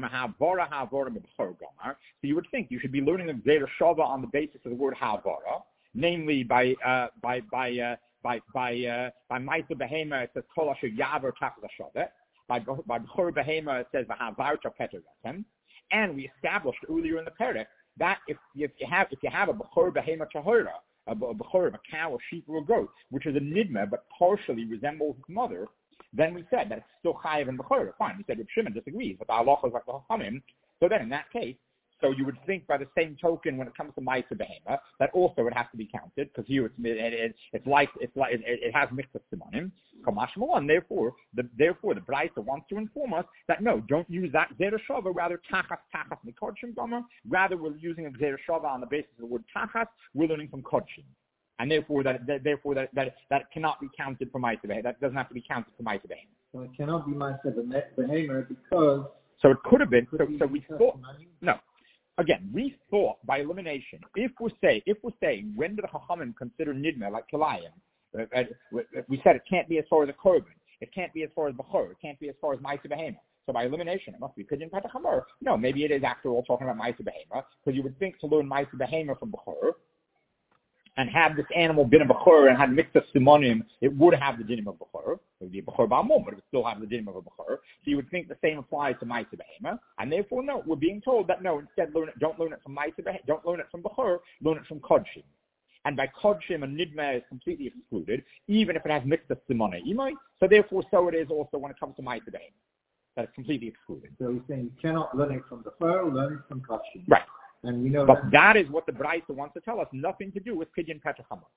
S1: So you would think you should be learning a Gzeira Shava on the basis of the word Havara, namely by uh, by by uh, by by uh, by Meiser Behema it says Kol Asher Yaver Tachas HaShaveh. By by B'chor Behema it says V'Havar Chapeter Gatem. And we established earlier in the parak that if if you have if you have a B'chor Behema Tahora, a B'chor of a cow, a sheep, or a goat, which is a nidmeh but partially resembles its mother, then we said that it's still chayiv and b'chor. Fine. We said Reb Shimon disagrees, but the halacha is like the Chachamim. So then, in that case, so you would think by the same token, when it comes to Meiser Behema, that also it has to be counted because here it's it, it, it's like it's like it, it has mixed simonim. Kamash Malon. Therefore, the therefore the Braisa wants to inform us that no, don't use that Gzeira Shava. Rather tachas tachas mikodshim gomer. Rather, we're using a Gzeira Shava on the basis of the word tachas. We're learning from kodshim. And therefore, that, that therefore that, that that cannot be counted for Meiser Behema. That doesn't have to be counted for Meiser Behema.
S2: So it cannot be Meiser Behema because.
S1: So it could have been. So, so we thought. No. Again, we thought by elimination. If we say, if we're saying, when did the Chachamim consider nidmeh like kilayim? Uh, uh, we said it can't be as far as a korban. It can't be as far as b'chor. It can't be as far as Meiser Behema. So by elimination, it must be pidyon petach hamor. No, maybe it is after all talking about Meiser Behema, because you would think to learn Meiser Behema from b'chor and have this animal been a b'chor and had mixed simonim, it would have the dinim of b'chor. It would be a b'chor ba'amum, but it would still have the dinim of a b'chor. So you would think the same applies to Meiser Behema, and therefore no, we're being told that no, instead learn it, don't learn it from Meiser Behema, don't learn it from b'chor, learn it from kodshim. And by kodshim, a nidmeh is completely excluded, even if it has mixed simonim. So therefore, so it is also when it comes to Meiser Behema, that it's completely excluded.
S2: So we're saying you cannot learn it from b'chor, learn it from kodshim.
S1: Right.
S2: And we know
S1: but
S2: that,
S1: that is what the Braisa wants to tell us. Nothing to do with pidyon petach hamor.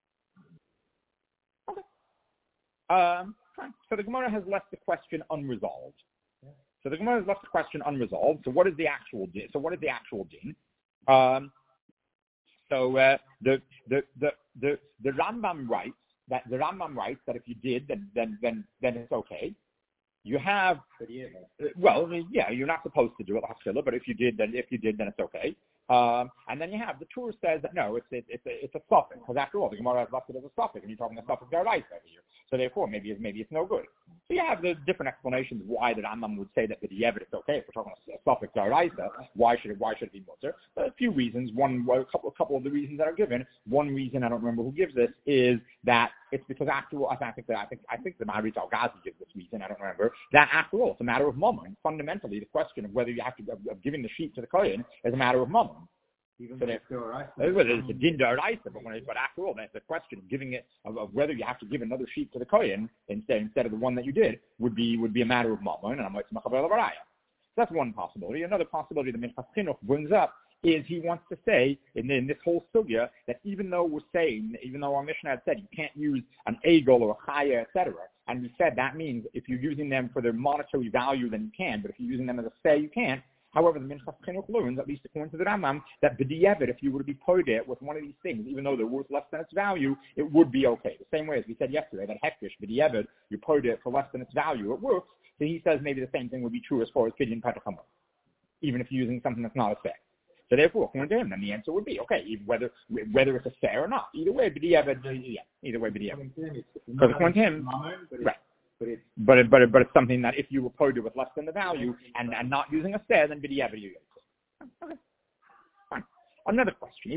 S1: Okay. Um, fine. So the Gemara has left the question unresolved. Yeah. So the Gemara has left the question unresolved. So what is the actual din? So what is the actual din? Um, so uh, the, the the the the Rambam writes that the Rambam writes that if you did, then then then then it's okay. You have, well, yeah, you're not supposed to do it, but if you did, then if you did, then it's okay. Um, and then you have the Torah says that no, it's it's it's a, it's a suffix because after all, the Gemara has left it as a suffix, and you're talking a suffix deraisa over here. So therefore, maybe it's maybe it's no good. So you have the different explanations why the Rambam would say that the Yevid is okay if we're talking a suffix deraisa. Why should it why should it be mutter? A few reasons. One, well, a couple a couple of the reasons that are given. One reason I don't remember who gives this is that it's because after all, I think that I think I think the Maharit Al-Ghazi gives this reason. I don't remember that after all, it's a matter of mammon. Fundamentally, the question of whether you have to of, of giving the sheep to the kohen is a matter of mammon.
S2: Even
S1: so
S2: it's right.
S1: It's a din d'oraisa, but when it, but after all, the question of giving it of, of whether you have to give another sheep to the kohen instead instead of the one that you did would be would be a matter of mammon, and I'm like machaber l'varaya. So that's one possibility. Another possibility that Minchas Chinuch brings up is he wants to say in, in this whole sugya that even though we're saying, even though our Mishnah had said you can't use an egel or a chaya, et cetera, and we said that means if you're using them for their monetary value, then you can, but if you're using them as a say, you can't. However, the Minchas Chinuch learns, at least according to the Rambam, that b'diavad, if you were to be paid it with one of these things, even though they're worth less than its value, it would be okay. The same way as we said yesterday, that hektish, b'diavad, you paid it for less than its value, it works. So he says maybe the same thing would be true as far as pidyon petach hamor, even if you're using something that's not a say. So therefore, according to him, then the answer would be okay, whether whether it's a fair or not. Either way, b'diavad, yeah, either way, b'diavad. Because according to him, right. But it, but it, but it, but it's something that if you were quoted with less than the value and, and not using a say, then b'diavad you get. Okay, fine. Another question: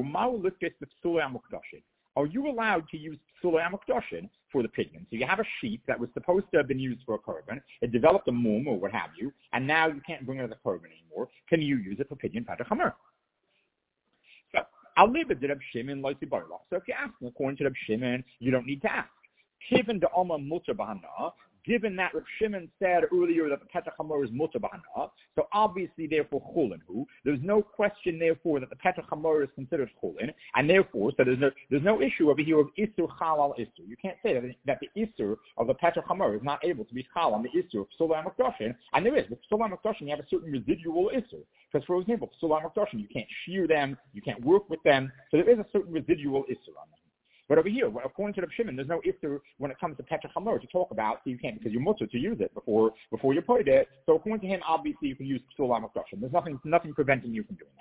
S1: are you allowed to use psulei hamukdashin for the pidyon? So you have a sheep that was supposed to have been used for a korban. It developed a mum or what have you, and now you can't bring it as a korban anymore. Can you use it for pidyon petach hamor? So I'll leave it to Reb Shimon loisi barla. So if you're asking according to Reb Shimon, you don't need to ask. Given the Alma Mutter Bahana, given that Rav Shimon said earlier that the Petach Hamor is mutar b'hana, so obviously, therefore, chulin hu. There's no question, therefore, that the Petach Hamor is considered chulin, and therefore, so there's no there's no issue over here of isur chal al isur. You can't say that, that the isur of the Petach Hamor is not able to be chal on the isur of Psulah HaMikdashin, and there is. With Psulah HaMikdashin, you have a certain residual isur. Because, for example, Psulah HaMikdashin, you can't shear them, you can't work with them, so there is a certain residual isur on them. But over here, according to Rav Shimon, there's no issur when it comes to Petach Hamor to talk about, so you can't, because you're mutter to use it before before you put it. So according to him, obviously you can use Psulah HaMikdashin. There's nothing nothing preventing you from doing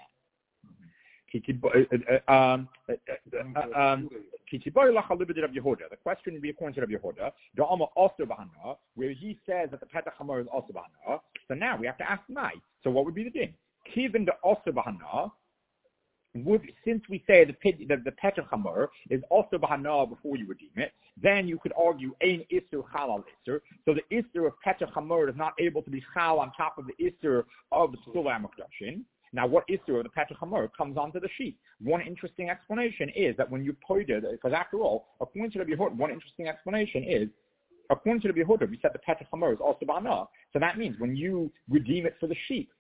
S1: that. Um, um, the question would be according to Rav Yehuda, the Alma also Bahana, where he says that the Petach Hamor is also Bahana. So now we have to ask Mai. So what would be the thing? Kiven the also Bahana. Would, since we say the the, the Petach Hamor is also Bahana before you redeem it, then you could argue Ein Isur Chal al Isur. So the Isur of Petach Hamor is not able to be Chal on top of the Isur of the Psulah HaMikdashin. Now, what Isur of the Petach Hamor comes onto the sheet? One interesting explanation is that when you pointed, because after all, according to the Yehuda, one interesting explanation is, according to the Yehuda, we said the Petach Hamor is also Bahana. So that means when you redeem it for the sheep,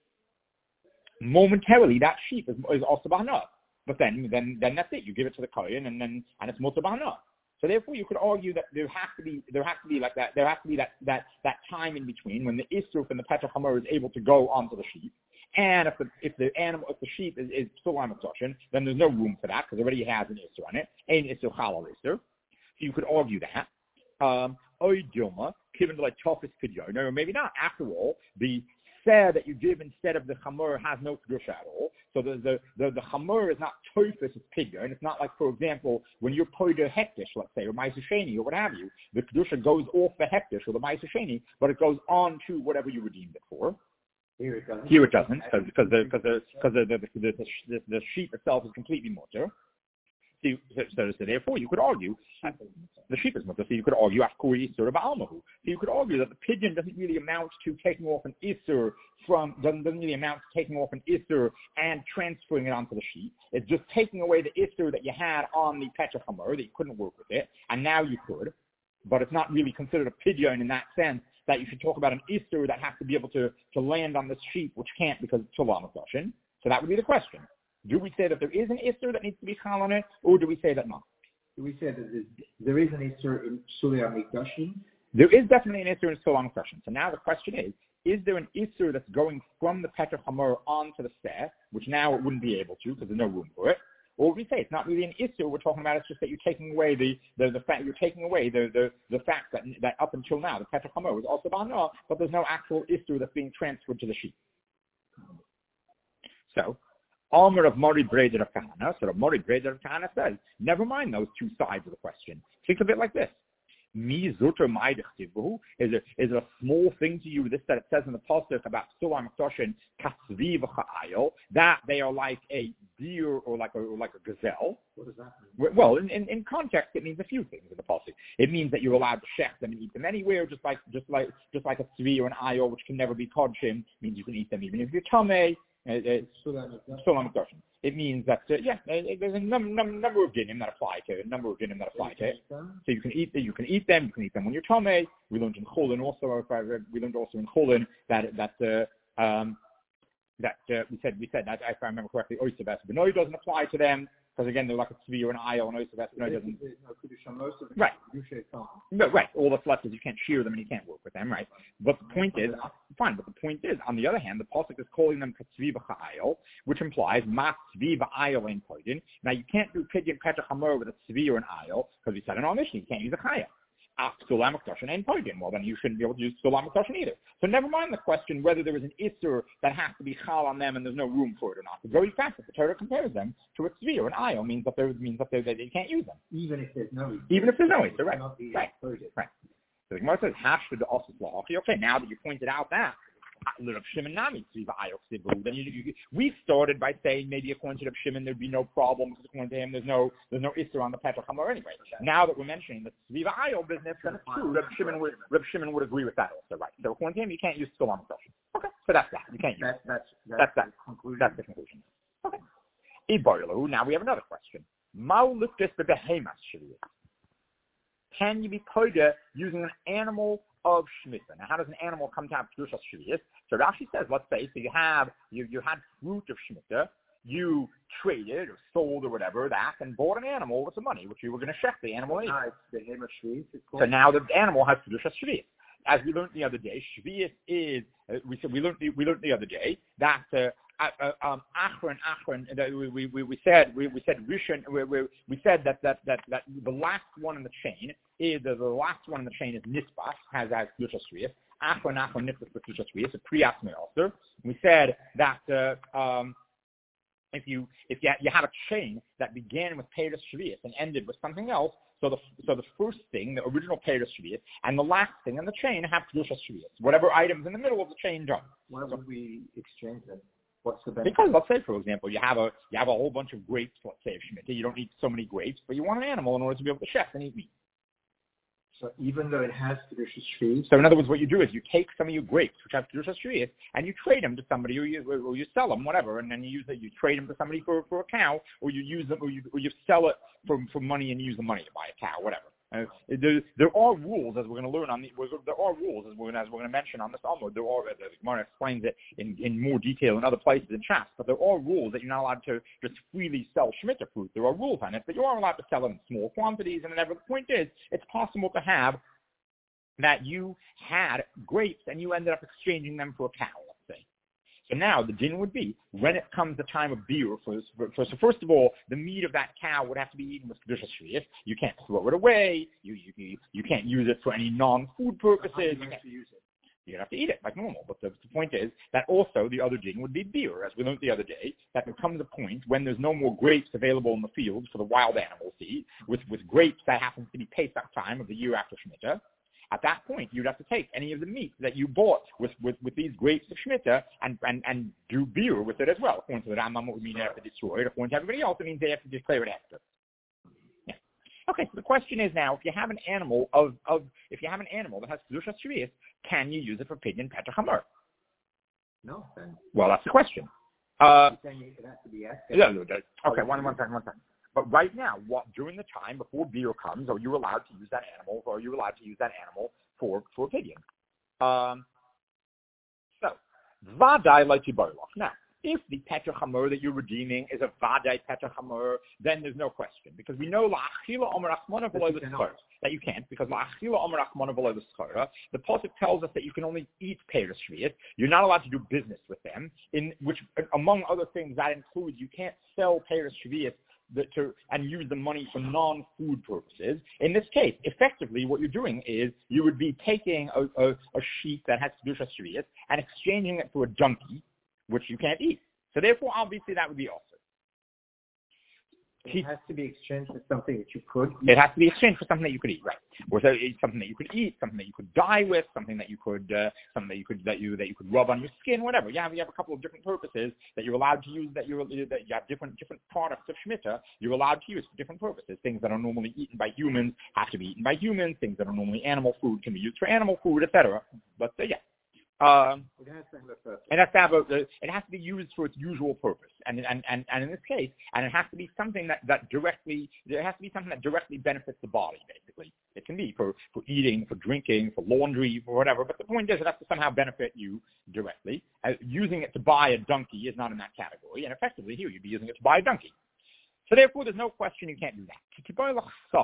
S1: momentarily that sheep is, is also bahana, but then then then that's it. You give it to the kohen, and then and it's mutar bahana. So therefore, you could argue that there has to be there has to be like that. There has to be that that that time in between when the isur from the Petach Hamor is able to go onto the sheep, and if the if the animal if the sheep is, is Psulah HaMikdashin, then there's no room for that because it already has an isur on it, Ein Isur Chal al Isur. So you could argue that. Um, Oy Dilma, given like toughest pidyon, or maybe not. After all, the said that you give instead of the chamor has no kedusha at all. So the the the, the chamor is not toifus, it's pidyon, and it's not like, for example, when you're poida hektish, let's say, or ma'aser sheni, or what have you, the kedusha goes off the hektish or the ma'aser sheni, but it goes on to whatever you redeemed it for.
S2: Here it doesn't.
S1: Here it doesn't, because the because the because the the, the, the, the, the sheep itself is completely mutter. So, so, so therefore, you could argue uh, the sheep is mutter. So you could argue afkuri isur ba'almahu. So you could argue that the pidyon doesn't really amount to taking off an isur from doesn't doesn't really amount to taking off an isur and transferring it onto the sheep. It's just taking away the isur that you had on the Petach Hamor that you couldn't work with it, and now you could. But it's not really considered a pidyon in that sense that you should talk about an isur that has to be able to to land on this sheep, which can't because it's Psulah HaMikdashin. So that would be the question. Do we say that there is an isur that needs to be chal on it, or do we say that not?
S2: Do we say that there is an isur in Psulah HaMikdashin?
S1: There is definitely an isur in Psulah HaMikdashin. So now the question is, is there an isur that's going from the Petach Hamor onto the seh, which now it wouldn't be able to because there's no room for it? Or we say it's not really an isur we're talking about, it's just that you're taking away the, the, the fact, you're taking away the, the, the fact that, that up until now, the Petach Hamor was also ba'ana, but there's no actual isur that's being transferred to the sheep. So, Almer of Mori Breder of Kahana, so the Mori Breder of Kahana says, never mind those two sides of the question. Think of it like this. Mi zuter ma'idechtivu is a is a small thing to you. This that it says in the pasuk about Psulah HaMikdashin kasvi v'cha'ayil, that they are like a deer or like a or like a gazelle.
S2: What does that mean?
S1: Well, in, in, in context, it means a few things in the pasuk. It means that you're allowed to shech them and eat them anywhere, just like just like just like a tzvi or an ayil, which can never be kodshim, means you can eat them even if you're tamei. Uh, uh, it means that, uh, yeah, uh, there's a num- num- number of dinim that apply to it, a number of dinim that apply to it. So you can eat them, you can eat them, you can eat them when you're tamei. We learned in Chulin also, we learned also in Chulin that, that, uh, um, that, uh, we said, we said that, if I remember correctly, Oyster Bes B'noi doesn't apply to them, because again, they're like a tzvi or an ayil, and Oyster Bes B'noi doesn't. Right. No, right. All that's left is you can't shear them and you can't work with them, right? But the point is, fine, but the point is, on the other hand, the pasuk is calling them tzvi b'cha'ayil, which implies ma tzvi b'ayil in pidyon. Now, you can't do pidyon Petach Hamor with a tzvi or an ayil, because we said in our mission, you can't use a chayil. Psulah HaMikdashin and pidyon. Well, then you shouldn't be able to use Psulah HaMikdashin either. So never mind the question whether there is an isur that has to be chal on them and there's no room for it or not. The very fact that the Torah compares them to a tzvi or an ayil means that there means that, that they can't use them.
S2: Even if there's no isur.
S1: Even if there's no isur, right?
S2: Right.
S1: Right. So the Gemara says, "Hashd the also law." Okay, now that you pointed out that, then you, you, we started by saying maybe according to Rav Shimon there'd be no problem because according to him there's no there's no isur on the Petach Hamor anyway. Now that we're mentioning the tzvi v'ayil business, then it's true. Rav Shimon would Rav Shimon would agree with that also, right? So according to him, you can't use Psulah HaMikdashin. Okay, so that's that. You can't use.
S2: That's that's
S1: that's,
S2: that's,
S1: that's,
S2: the conclusion.
S1: That's the conclusion. Okay. Now we have another question. Ma'u liftis bebehemas shviyas. Can you be poida using an animal of Shemitah. Now, how does an animal come to have Kedushas Shvius? So Rashi says, let's say, so you have, you, you had fruit of Shemitah, you traded or sold or whatever that and bought an animal with some money, which you were going to shech the animal.
S2: Ah, it's the Hema Shvius.
S1: So now the animal has Kedushas Shvius. As we learned the other day, Shvius is, uh, we said, we learned, the, we learned the other day that, uh, Uh, um, Achron, Achron. We, we, we said we, we said Rishon. We, we, we said that, that that that the last one in the chain is the, the last one in the chain is Nispas, has has Kedushas Shvius. Achron, Achron, Nispas, Kedushas Shvius, a pre-Asmei also. We said that uh, um, if you if you, you have a chain that began with Peiros Shvius and ended with something else, so the so the first thing, the original Peiros Shvius, and the last thing in the chain have Kedushas Shvius. Whatever items in the middle of the chain don't.
S2: Why
S1: so,
S2: would we exchange them? What's the benefit?
S1: Because let's say, for example, you have a you have a whole bunch of grapes. Let's say of Shemitah, you don't need so many grapes, but you want an animal in order to be able to chef and eat meat.
S2: So even though it has Kedushas Shvius.
S1: So in other words, what you do is you take some of your grapes, which have Kedushas Shvius, and you trade them to somebody, or you or you sell them, whatever, and then you use it. You trade them to somebody for for a cow, or you use them, or you or you sell it for for money and use the money to buy a cow, whatever. Uh, there, there are rules, as we're going to learn on the. There are rules, as we're going to, as we're going to mention on this Talmud. There are, as Gemara explains it in, in more detail in other places in Shas. But there are rules that you're not allowed to just freely sell Shemitah fruit. There are rules on it, but you are allowed to sell it in small quantities. And whatever. The point is, it's possible to have that you had grapes and you ended up exchanging them for a cow. Let's say. So now the din would be when it comes the time of beer. For, for, for so first of all, the meat of that cow would have to be eaten with Kedushas Shvius. You can't throw it away. You you you can't use it for any non-food purposes.
S2: You have to use it.
S1: You have to eat it like normal. But the, the point is that also the other din would be beer, as we learned the other day. That there comes a point when there's no more grapes available in the fields for the wild animals to eat, with with grapes that happens to be Pesach time of the year after Shemitah. At that point, you'd have to take any of the meat that you bought with, with, with these grapes of Shemitah and, and, and do beer with it as well. According to the Rambam, it would mean they have to destroy it. According to everybody else, it means they have to declare it after. Yeah. Okay, so the question is now, if you have an animal of, of if you have an animal that has Kedushas Shvius, can you use it for pidyon Petach Hamor?
S2: No. Then.
S1: Well, that's the question. Uh,
S2: it has to be asked.
S1: Yeah, okay, one, one second, one second. But right now, what during the time before beer comes, are you allowed to use that animal, or are you allowed to use that animal for for pidyon? Um, so, vadai leitibarlach. Now, if the Petach Hamor that you're redeeming is a vadai Petach Hamor, then there's no question, because we know la'achila omer achmona v'lo l'schara, that you can't, because la'achila omer achmona v'lo l'schara, the pasuk tells us that you can only eat Peiros Shvius. You're not allowed to do business with them, in which, among other things, that includes you can't sell Peiros Shvius The, to, and use the money for non-food purposes. In this case, effectively, what you're doing is you would be taking a, a, a sheep that has Kedushas Shvius and exchanging it for a donkey, which you can't eat. So therefore, obviously, that would be also.
S2: It has to be exchanged for something that you could eat.
S1: It has to be exchanged for something that you could eat, right? Or so it's something that you could eat, something that you could dye with, something that you could, uh, something that you could that you that you could rub on your skin, whatever. You have you have a couple of different purposes that you're allowed to use. That you're that you have different different products of Shemitah you're allowed to use for different purposes. Things that are normally eaten by humans have to be eaten by humans. Things that are normally animal food can be used for animal food, et cetera. But uh, yeah. Um,
S2: it has to have a purpose.
S1: It has to have a, it has to be used for its usual purpose, and and, and, and in this case, and it has to be something that, that directly, it has to be something that directly benefits the body. Basically, it can be for, for eating, for drinking, for laundry, for whatever. But the point is, it has to somehow benefit you directly. Uh, using it to buy a donkey is not in that category, and effectively, here you'd be using it to buy a donkey. So therefore, there's no question you can't do that.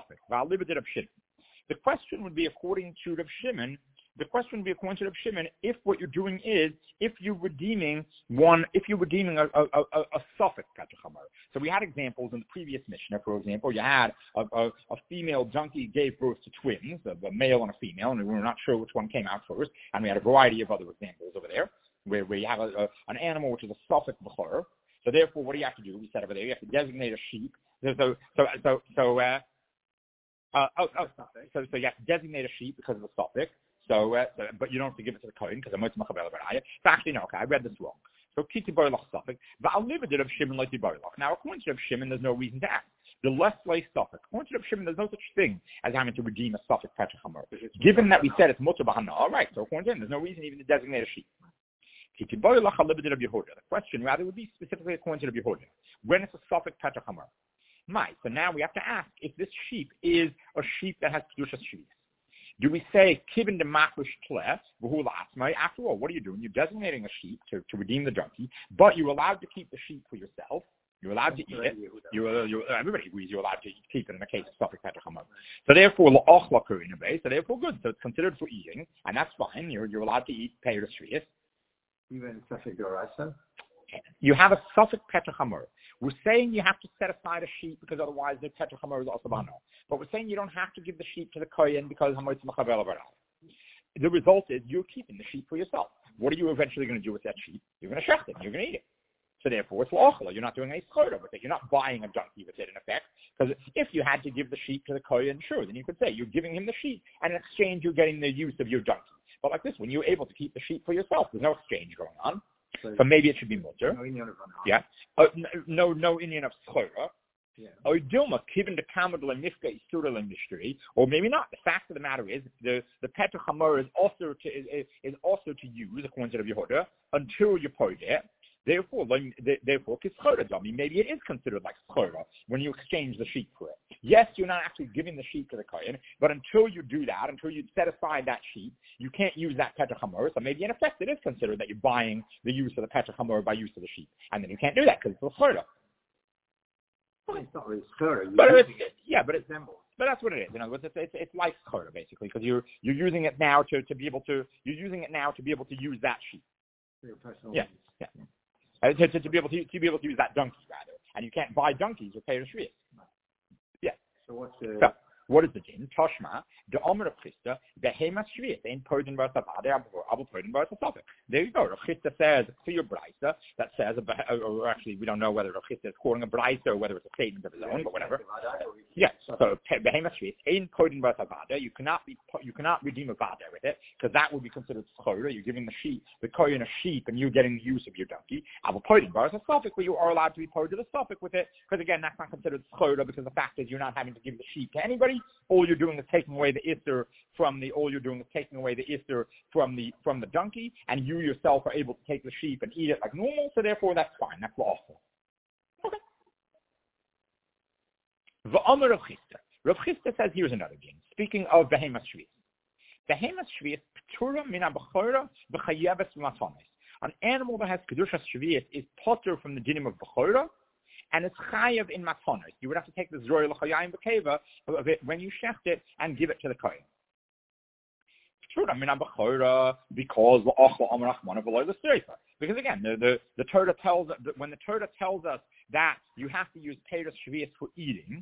S1: The question would be, according to Rav Shimon. The question would be, according to Rav Shimon, if what you're doing is, if you're redeeming one, if you're redeeming a, a, a, a suffix Petach Hamor. So we had examples in the previous Mishnah, for example, you had a, a, a female donkey gave birth to twins, a, a male and a female, and we were not sure which one came out first, and we had a variety of other examples over there, where, where you have a, a, an animal which is a suffix Bechor. So therefore, what do you have to do? We said over there, you have to designate a sheep. So, so, so, so, so, uh, uh, oh, oh, so, so you have to designate a sheep because of the suffix. So, uh, so, but you don't have to give it to the Kohen because I'm going to Machabel Baraya. So actually, no, okay, I read this wrong. So, Kiti Barlach Suffolk. But I'll leave it to Rav Shimon like the Barlach. Now, according to Rav Shimon, there's no reason to ask. The less lay Suffolk. According to Rav Shimon, there's no such thing as having to redeem a Suffolk Petach Hamor. Given that we said it's Mutter Bahana, all right, so according to him, there's no reason even to designate a sheep. Kiti Barlach, I'll leave it to Rav Yehuda. The question, rather, would be specifically according to Rav Yehuda. When it's a Suffolk Petach Hamor? My. So now we have to ask if this sheep is a sheep that has Kedushas Shvius. Do we say kibin de maklish tle v'hu? After all, what are you doing? You're designating a sheep to, to redeem the donkey, but you're allowed to keep the sheep for yourself. You're allowed to eat it. You're, you're, everybody agrees you're allowed to keep it in the case of Suffolk Petrachamor. So therefore, la'ochla karina bay. So therefore, good. So it's considered for eating, and that's fine. You're you're allowed to eat peiros shvius.
S2: Even Suffolk Doraisa?
S1: You have a Suffolk Petrachamor. We're saying you have to set aside a sheep because otherwise the Petrachamor is also bano. But we're saying you don't have to give the sheep to the kohen because hamoitz machavel avaral. The result is you're keeping the sheep for yourself. What are you eventually going to do with that sheep? You're going to shecht it. You're going to eat it. So therefore, it's la'ochla. You're not doing any schorah with it. You're not buying a donkey with it, in effect. Because if you had to give the sheep to the kohen, sure, then you could say you're giving him the sheep, and in exchange, you're getting the use of your donkey. But like this one, you're able to keep the sheep for yourself. There's no exchange going on. So, so maybe it should be mutter.
S2: No Indian of
S1: yeah. Uh, no, no Indian of schorah.
S2: Yeah.
S1: Or Dilma, given the kamadla nifka istura industry, or maybe not. The fact of the matter is, the the petrachamor is also to is, is also to use according to the Yehuda until you put it. Therefore, therefore, maybe it is considered like schora when you exchange the sheep for it. Yes, you're not actually giving the sheep to the kohen, but until you do that, until you set aside that sheep, you can't use that petrachamor. So maybe in effect, it is considered that you're buying the use of the petrachamor by use of the sheep, and then you can't do that because it's a schora.
S2: It's not really schora.
S1: But it's, yeah, but it's but that's what it is. In other words, it's it's, it's like schora basically because you're you're using it now to, to be able to you're using it now to be able to use that sheep.
S2: For your personal
S1: yeah, yeah. Uh, to, to, to be able to to be able to use that donkey rather, and you can't buy donkeys with peiros shvius. Yeah.
S2: So what's the?
S1: So, what is the din? Toshma the Omer of Chisda behemas shvius ain't poden bar savade abu poden bar safek. There you go. Rav Chisda says a clear brisa that says, or actually we don't know whether Rav Chisda is quoting a brisa or whether it's a statement of his own, but whatever. Yes. So behemas shvius ain't poden bar savade. You cannot be you cannot redeem a vada with it because that would be considered schora. You're giving the sheep the kohen a sheep and you're getting the use of your donkey. Abu poden bar safek, where you are allowed to be poden the safek with it because again that's not considered schora because the fact is you're not having to give the sheep to anybody. All you're doing is taking away the isser from the. All you're doing is taking away the isser from the from the donkey, and you yourself are able to take the sheep and eat it like normal. So therefore, that's fine. That's lawful. Okay. V'omer Rav Chisda. Rav Chisda says here's another din. Speaking of behemas shvius, behemas shvius p'tura min ha'bechora v'chayeves v'matonis. An animal that has kedushas shvius is potter from the dinim of bechora. And it's chayav in matonos. You would have to take the zroy l'chayayim b'keva of it when you shecht it and give it to the kohen. Because because again the the, the Torah tells when the Torah tells us that you have to use peiros shvius for eating.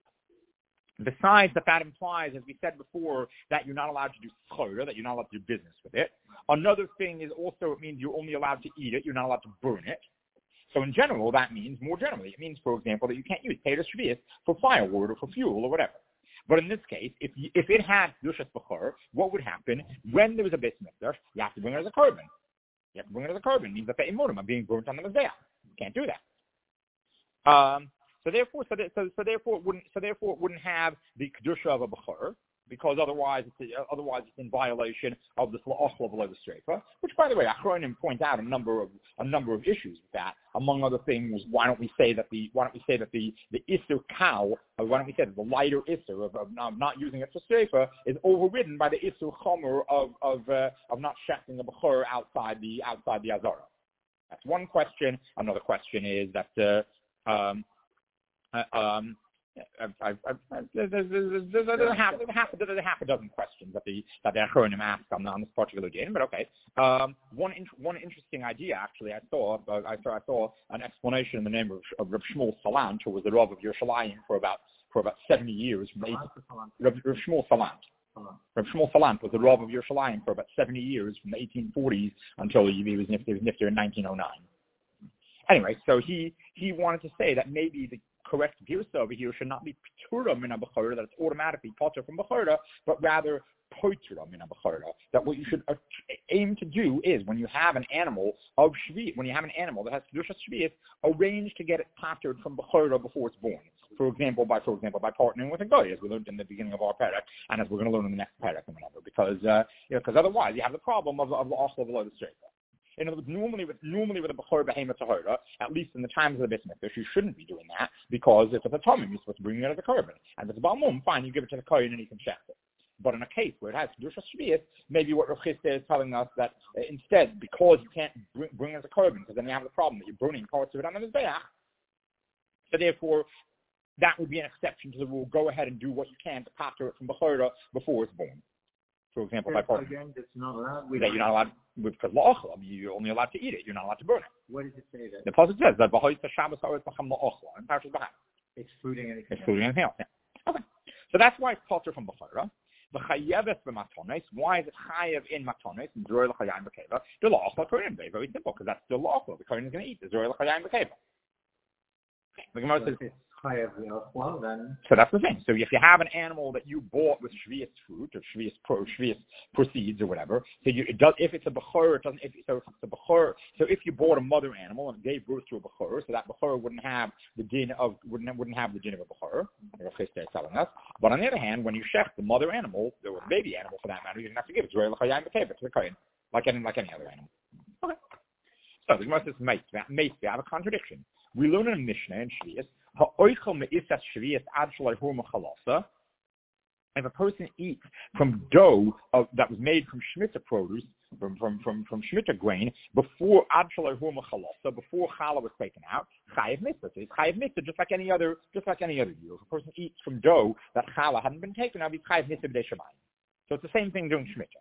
S1: Besides that, that implies, as we said before, that you're not allowed to do schora, that you're not allowed to do business with it. Another thing is also it means you're only allowed to eat it. You're not allowed to burn it. So in general, that means, more generally, it means, for example, that you can't use peiros shvius for firewood or for fuel or whatever. But in this case, if you, if it had Dushas Bechor, what would happen when there was a Beis Mikdash? You have to bring it as a carbon. You have to bring it as a carbon. It means that the Imorim are being burnt on the Mizbeach. You can't do that. Um, so therefore, so, so, so therefore, it wouldn't so therefore it wouldn't have the kedusha of a Bechor, because otherwise it's otherwise it's in violation of the La'ochla V'lo Streifa, which, by the way, Achronim point out a number of a number of issues with that. Among other things, why don't we say that the why don't we say that the the Isser cow, or why don't we say that the lighter Isser of, of not, not using it for Streifa is overridden by the Isser Chomer of of uh, of not shechting a Bechor outside the outside the Azara. That's one question. Another question is that uh, um, uh, um, I've, I've, I've, there's, there's, there's, there's, there's, a half, there's, a half, there's a half a dozen questions that the that the Achronim asked on, on this particular game, but okay. Um, one in, one interesting idea, actually, I saw uh, I saw I saw an explanation in the name of, of Reb Shmuel Salant, who was the Rav of Yerushalayim for about for about seventy years. Reb, Reb Shmuel Salant. Reb Shmuel Salant was the Rav of Yerushalayim for about seventy years, from the eighteen forties until he was nifter in nineteen oh nine. Anyway, so he he wanted to say that maybe the correct girsa over here should not be p'tura min ha-bechora, that it's automatically potter from bechora, but rather potura min ha-bechora. That what you should uh, aim to do is when you have an animal of shvius, when you have an animal that has kedushas shvius, arrange to get it pottered from bechora before it's born. For example, by for example by partnering with a goy, as we learned in the beginning of our parak, and as we're going to learn in the next parak and whatever, because uh, you know, because otherwise you have the problem of of the ochla v'lo streifa. In other words, normally with normally with a bechor behemoth tahora, at least in the times of the Beis Mikdash, you shouldn't be doing that because if it's a tomim, you're supposed to bring it as a carbon. And if it's a balmum, fine, you give it to the kohen and he can check it. But in a case where it has Kedushas Shvius, maybe what Rav Chisda is telling us that uh, instead, because you can't bring, bring it as a carbon, because then you have the problem that you're burning parts of it on the Mizbeach, so therefore, that would be an exception to the rule. Go ahead and do what you can to pater it from Bechorah before it's born. For example, by part.
S2: Again, that's not allowed.
S1: That you're not allowed, because la'ochel, you're only allowed to eat it. You're not allowed to burn it.
S2: What does it say that?
S1: The Pasuk says that B'hoyt Shabbos ha'oretz b'cham la'ochel in Parshas Bahar.
S2: Excluding anything.
S1: Excluding anything else. Yeah. Okay. So that's why it's pater from Bechorah. V'chayeves b'matones. Why is it chayev in matones? And Zorei l'chayim b'keva. The la'ochel kohen. Very, very simple, because that's still la'ochel. The kohen is going to eat the Zorei l'chayim b'keva. The Gemara says.
S2: Then.
S1: So that's the thing. So if you have an animal that you bought with shvius fruit or shvius pro shvius proceeds or whatever, so you, it does. If it's a bechor, it doesn't. If, so if it's a bechor, so if you bought a mother animal and gave birth to a bechor, so that bechor wouldn't have the din of wouldn't wouldn't have the din of a bechor. They're telling us. But on the other hand, when you shech the mother animal, or the baby animal for that matter, you didn't have to give it to the kohen, like any like any other animal. Okay. So the Gemara says, "Mate, mate, we have a contradiction. We learn in a Mishnah in Shvius. If a person eats from dough of, that was made from Shemitah produce, from from from, from Shemitah grain, before Ad Shalahum Chalasa, before Challah was taken out, Chayiv Mitzvah. So it's Chayiv Mitzvah just like any other, just like any other deal. If a person eats from dough that Challah hadn't been taken out, he's Chayiv Mitzvah B'dei Shemayim. So it's the same thing doing Shemitah.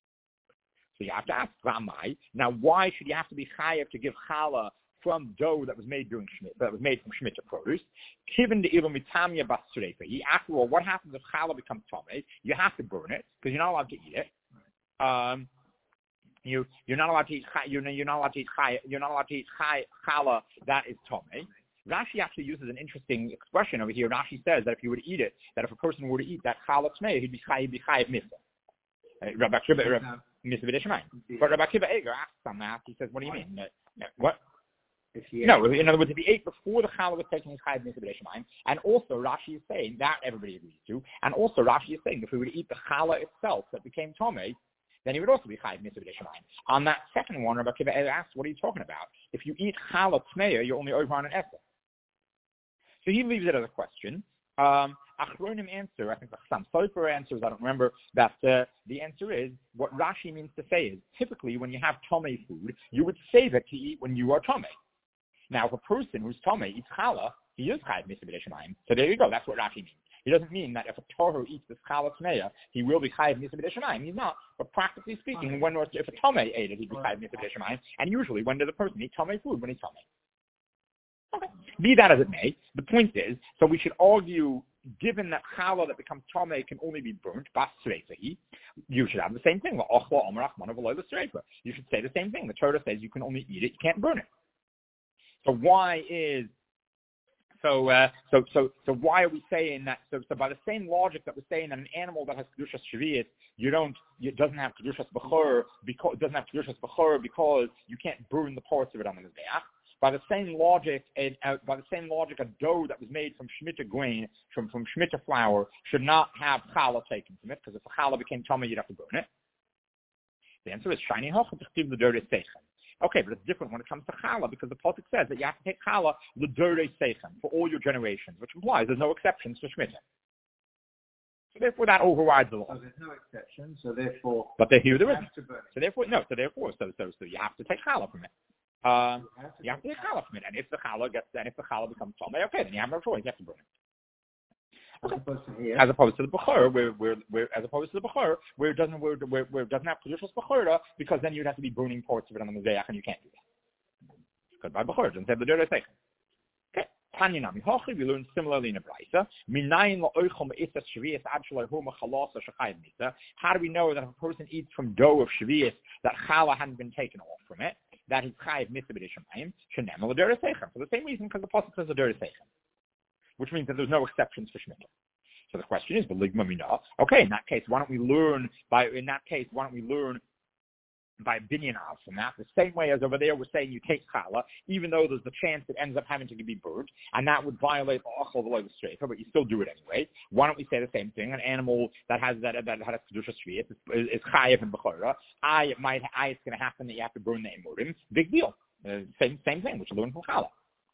S1: So you have to ask Ramai. Now, why should you have to be Chayiv to give Challah from dough that was made during Shemitah, that was made from Shemitah produce? Given the ilumitamia basrefa. After all, what happens if challah becomes tameh? You have to burn it because you're not allowed to eat it. Um, you you're not allowed to eat you're, you're not allowed to eat you're not allowed to eat challah that is tameh. Rashi actually uses an interesting expression over here. Rashi says that if you were to eat it, that if a person were to eat that challah tameh, he'd be chayiv be chayiv mitzvah. Rabbi Akiva mitzvah b'dei shemayim. But Rabbi Akiva Eger asks on that. He says, "What do you mean? What?" No, in other words, if he ate before the challah was taken, he's chayiv mitzvah b'dei shemayim. And also, Rashi is saying that everybody agrees to. And also, Rashi is saying if we were to eat the challah itself that became tomei, then he would also be chayiv mitzvah b'dei shemayim. On that second one, Rabbi Akiva asks, "What are you talking about? If you eat challah tmeya, you're only over on an esser." So he leaves it as a question. Um, Achronim answer, I think some Sofer answers, I don't remember, that uh, the answer is, what Rashi means to say is, typically when you have tomei food, you would save it to eat when you are tomei. Now, if a person who's tomei eats challah, he is chayiv mitzvah b'dei shemayim. So there you go. That's what Rashi means. He doesn't mean that if a Torah eats this challah tmeya, he will be chayiv mitzvah b'dei shemayim. He's not. But practically speaking, when if a tomei ate it, he'd be chayiv mitzvah b'dei shemayim. And usually, when does a person eat tomei food? When he's tomei. Okay. Be that as it may, the point is, so we should argue, given that challah that becomes tomei can only be burnt, bas sreifahi, you should have the same thing. You should say the same thing. The Torah says you can only eat it, you can't burn it. So why is so uh, so so so why are we saying that? So, so by the same logic that we're saying that an animal that has kedushas shvius, you don't, it doesn't have kedushas bechor because doesn't have kedushas bechor because you can't burn the parts of it on the mizbeach. By the same logic, a, uh, by the same logic, a dough that was made from Shemitah grain, from from Shemitah flour, should not have challah taken from it because if the challah became tummy, you'd have to burn it. The answer is shiny hoch the dirty seichem. Okay, but it's different when it comes to challah because the pasuk says that you have to take challah l'dorei seichem for all your generations, which implies there's no exceptions to Shemitah. So therefore, that overrides the law.
S2: So there's no exception. So therefore,
S1: but here there isn't. So therefore, no. So therefore, so so so you have to take challah from it. Um, you have to, you have to take challah from it, and if the challah gets, and if the challah becomes tomei, okay, then you have no choice. You have to burn it. Okay. As opposed to here, as opposed to the bechor, where where where as opposed to the bechor, where it doesn't where where, where it doesn't have kedushas bechora, because then you'd have to be burning parts of it on the mizbeach, and you can't do that. Because by bechor, it doesn't have the dirty seichem. Okay. Tanya nami hochi, we learn similarly in a brayso. Minayin la'oichom isas shvius ad shleihum chalasa shechayim misa. How do we know that if a person eats from dough of shvius that challah hadn't been taken off from it, that he's chayiv mitzvah b'dei shemayim, shenem l'derei seichem. For the same reason, because the pasuk says l'derei seichem, which means that there's no exceptions for Shemitah. So the question is, b'ligma mina. Okay, in that case, why don't we learn by? In that case, why don't we learn by binyan av from that? The same way as over there, we're saying you take challah, even though there's the chance it ends up having to be burnt, and that would violate the achol v'lo l'streifa, but you still do it anyway. Why don't we say the same thing? An animal that has that that has kedushas shvius is, is chayiv and bechora. I it might I it's going to happen that you have to burn the emurim. Big deal. Uh, same same thing, which you learn from challah.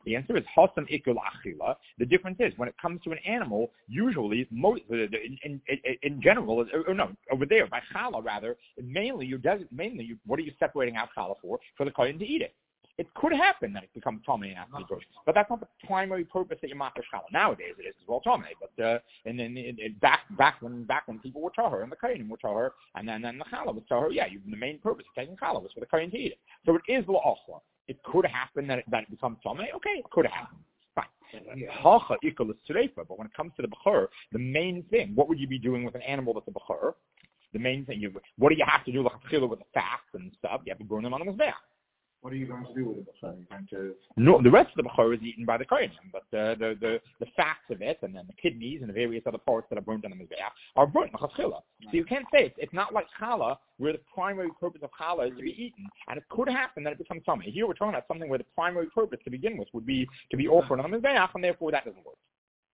S1: The answer is Hasam Ikul Achila. The difference is when it comes to an animal, usually, most, in, in, in, in general, or, or no, over there, by Chala rather, mainly, you mainly you, what are you separating out Chala for? For the kohen to eat it. It could happen that it becomes Tomei and has to be brushed. But that's not the primary purpose that you makish Chala. Nowadays it is as well Tomei. But uh, and then it, it, back back when back when people were Tahor and the kohen were Tahor, and then, then the Chala was Tahor, yeah, you, the main purpose of taking Chala was for the kohen to eat it. So it is La'achla. It could happen that it, that it becomes Tomei. Okay, it could happen. Fine. But when it comes to the Bechor, the main thing, what would you be doing with an animal that's a Bechor? The main thing, you, what do you have to do like with the fast and stuff? You have to burn them on the Mizbeach.
S2: What are you going to do with the Bechor? You're going to...
S1: No, the rest of the Bechor is eaten by the Kohanim, but the, the, the, the fats of it and then the kidneys and the various other parts that are burnt on the Mizbeach are burnt L'chachila. So you can't say it's, it's not like Challah where the primary purpose of Challah is to be eaten, and it could happen that it becomes Tomei. Here we're talking about something where the primary purpose to begin with would be to be offered on the Mizbeach, and therefore that doesn't work.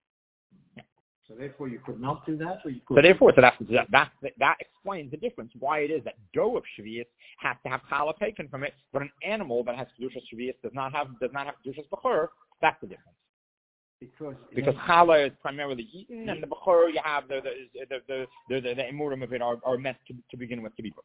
S2: So therefore, you could not do that, or you could.
S1: So therefore, so that's, that, that, that explains the difference. Why it is that dough of Shvius has to have challah taken from it, but an animal that has kedushas Shvius does not have does not have kedushas bechor. That's the difference.
S2: Because
S1: because challah is primarily eaten, and the bechor you have the the the the the, the, the emurim of it are, are meant to, to begin with to be burnt.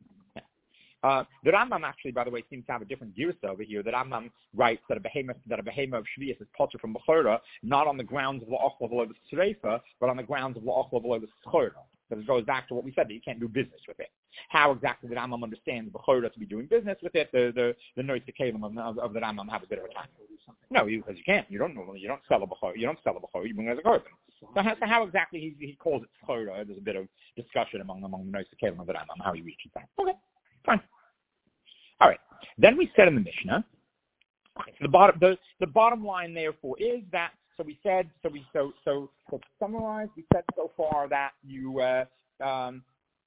S1: Uh, the Rambam actually, by the way, seems to have a different girsa over here. The Rambam writes that a behemoth, that a behemoth of Shvius is potter from Bechora, not on the grounds of La'achla v'lo b'Sreifa, but on the grounds of La'achla v'lo b'Schora. Because it goes back to what we said, that you can't do business with it. How exactly the Rambam understands Bechora to be doing business with it, the the, the Noitz Kalim of, of, of the Rambam have a bit of a time. No, because you, you can't. You don't normally, you don't sell a Bechora, you don't sell a Bechora, you bring it as a korban. So how, so how exactly he, he calls it Schora, there's a bit of discussion among, among the Noitz Kalim of the Rambam, how he reaches that. Okay, fine. All right. Then we said in the Mishnah, okay, so the bottom the, the bottom line therefore is that so we said so we so so, so to summarize, we said so far that you uh, um,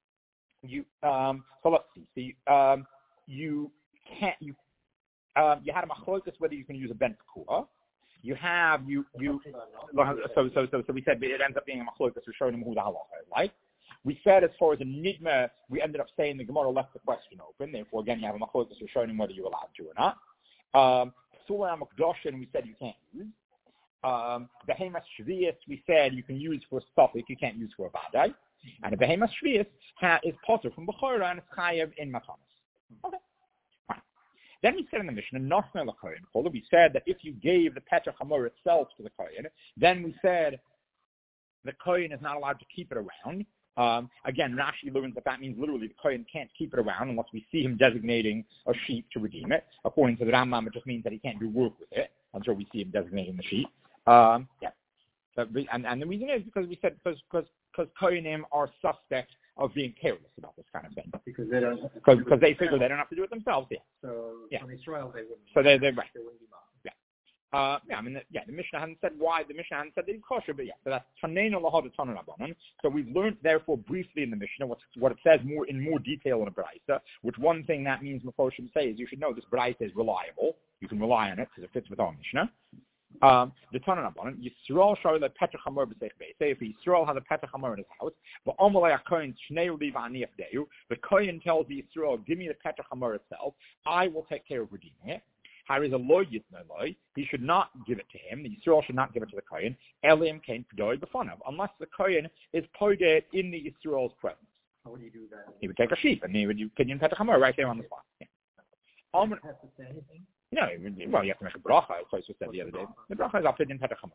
S1: you um, so let's see. So you, um, you can't you um, you had a machlokas whether you can use a ben pekua. You have you you so so so so we said it ends up being a machlokas who showed him who the halacha is, right? We said as far as a nidma, we ended up saying the Gemara left the question open. Therefore, again, you have a machlokas who showing him whether you're allowed to or not. Um, Psula Mukdoshin, we said you can't use. Um, Behemoth Shvius, we said you can use for a suffix, you can't use for a vadai. And a Behemoth Shvius ha- is potter from Bechora and it's chayav in matanis. Okay. Fine. Then we said in the Mishnah, Nosne LaKoyen, we said that if you gave the Petach Hamor itself to the Kohen, then we said the Kohen is not allowed to keep it around. Um, again, Rashi learns that that means literally the Kohen can't keep it around unless we see him designating a sheep to redeem it. According to the Rambam, it just means that he can't do work with it until we see him designating the sheep. Um, yeah. So, and, and the reason is because we said because because because Kohenim are suspect of being careless about this kind of thing.
S2: Because they don't.
S1: Because because they figure they don't have to do it themselves. Yeah.
S2: So
S1: yeah.
S2: from Israel they wouldn't.
S1: So they they're right.
S2: They wouldn't be bothered.
S1: Yeah. Uh, yeah, I mean, the, yeah, the Mishnah hasn't said why. The Mishnah hasn't said that he's kosher, but yeah, so that's Taneinu Lahad Tanan Rabbanan. So we've learned, therefore, briefly in the Mishnah what, what it says more in more detail in a Braisa, which one thing that means Mephoshim say is you should know this Braisa is reliable. You can rely on it because it fits with our Mishnah. Um, the Tanan Rabbanan, Yisrael Shari Le Petach Hamor B'Seich Beis. Say if Yisrael has a Petach Hamor in his house, but Omalei HaKohen Shnei Uliv Aniach Deu, the Kohen tells the Yisrael, give me the Petach Hamor itself, I will take care of redeeming it. There is a loy yitnaloi. He should not give it to him. The Yisrael should not give it to the Kohen. Elim kain p'doi b'fanav, unless the Kohen is poded in the Yisrael's presence.
S2: How would you do that?
S1: He would take a sheep and he would do Pidyon Petach Hamor right there on the spot. Yeah.
S2: You don't have to say anything?
S1: No, well, you have to make a bracha, as Tosfos said the other day. The bracha is al Pidyon Petach Hamor.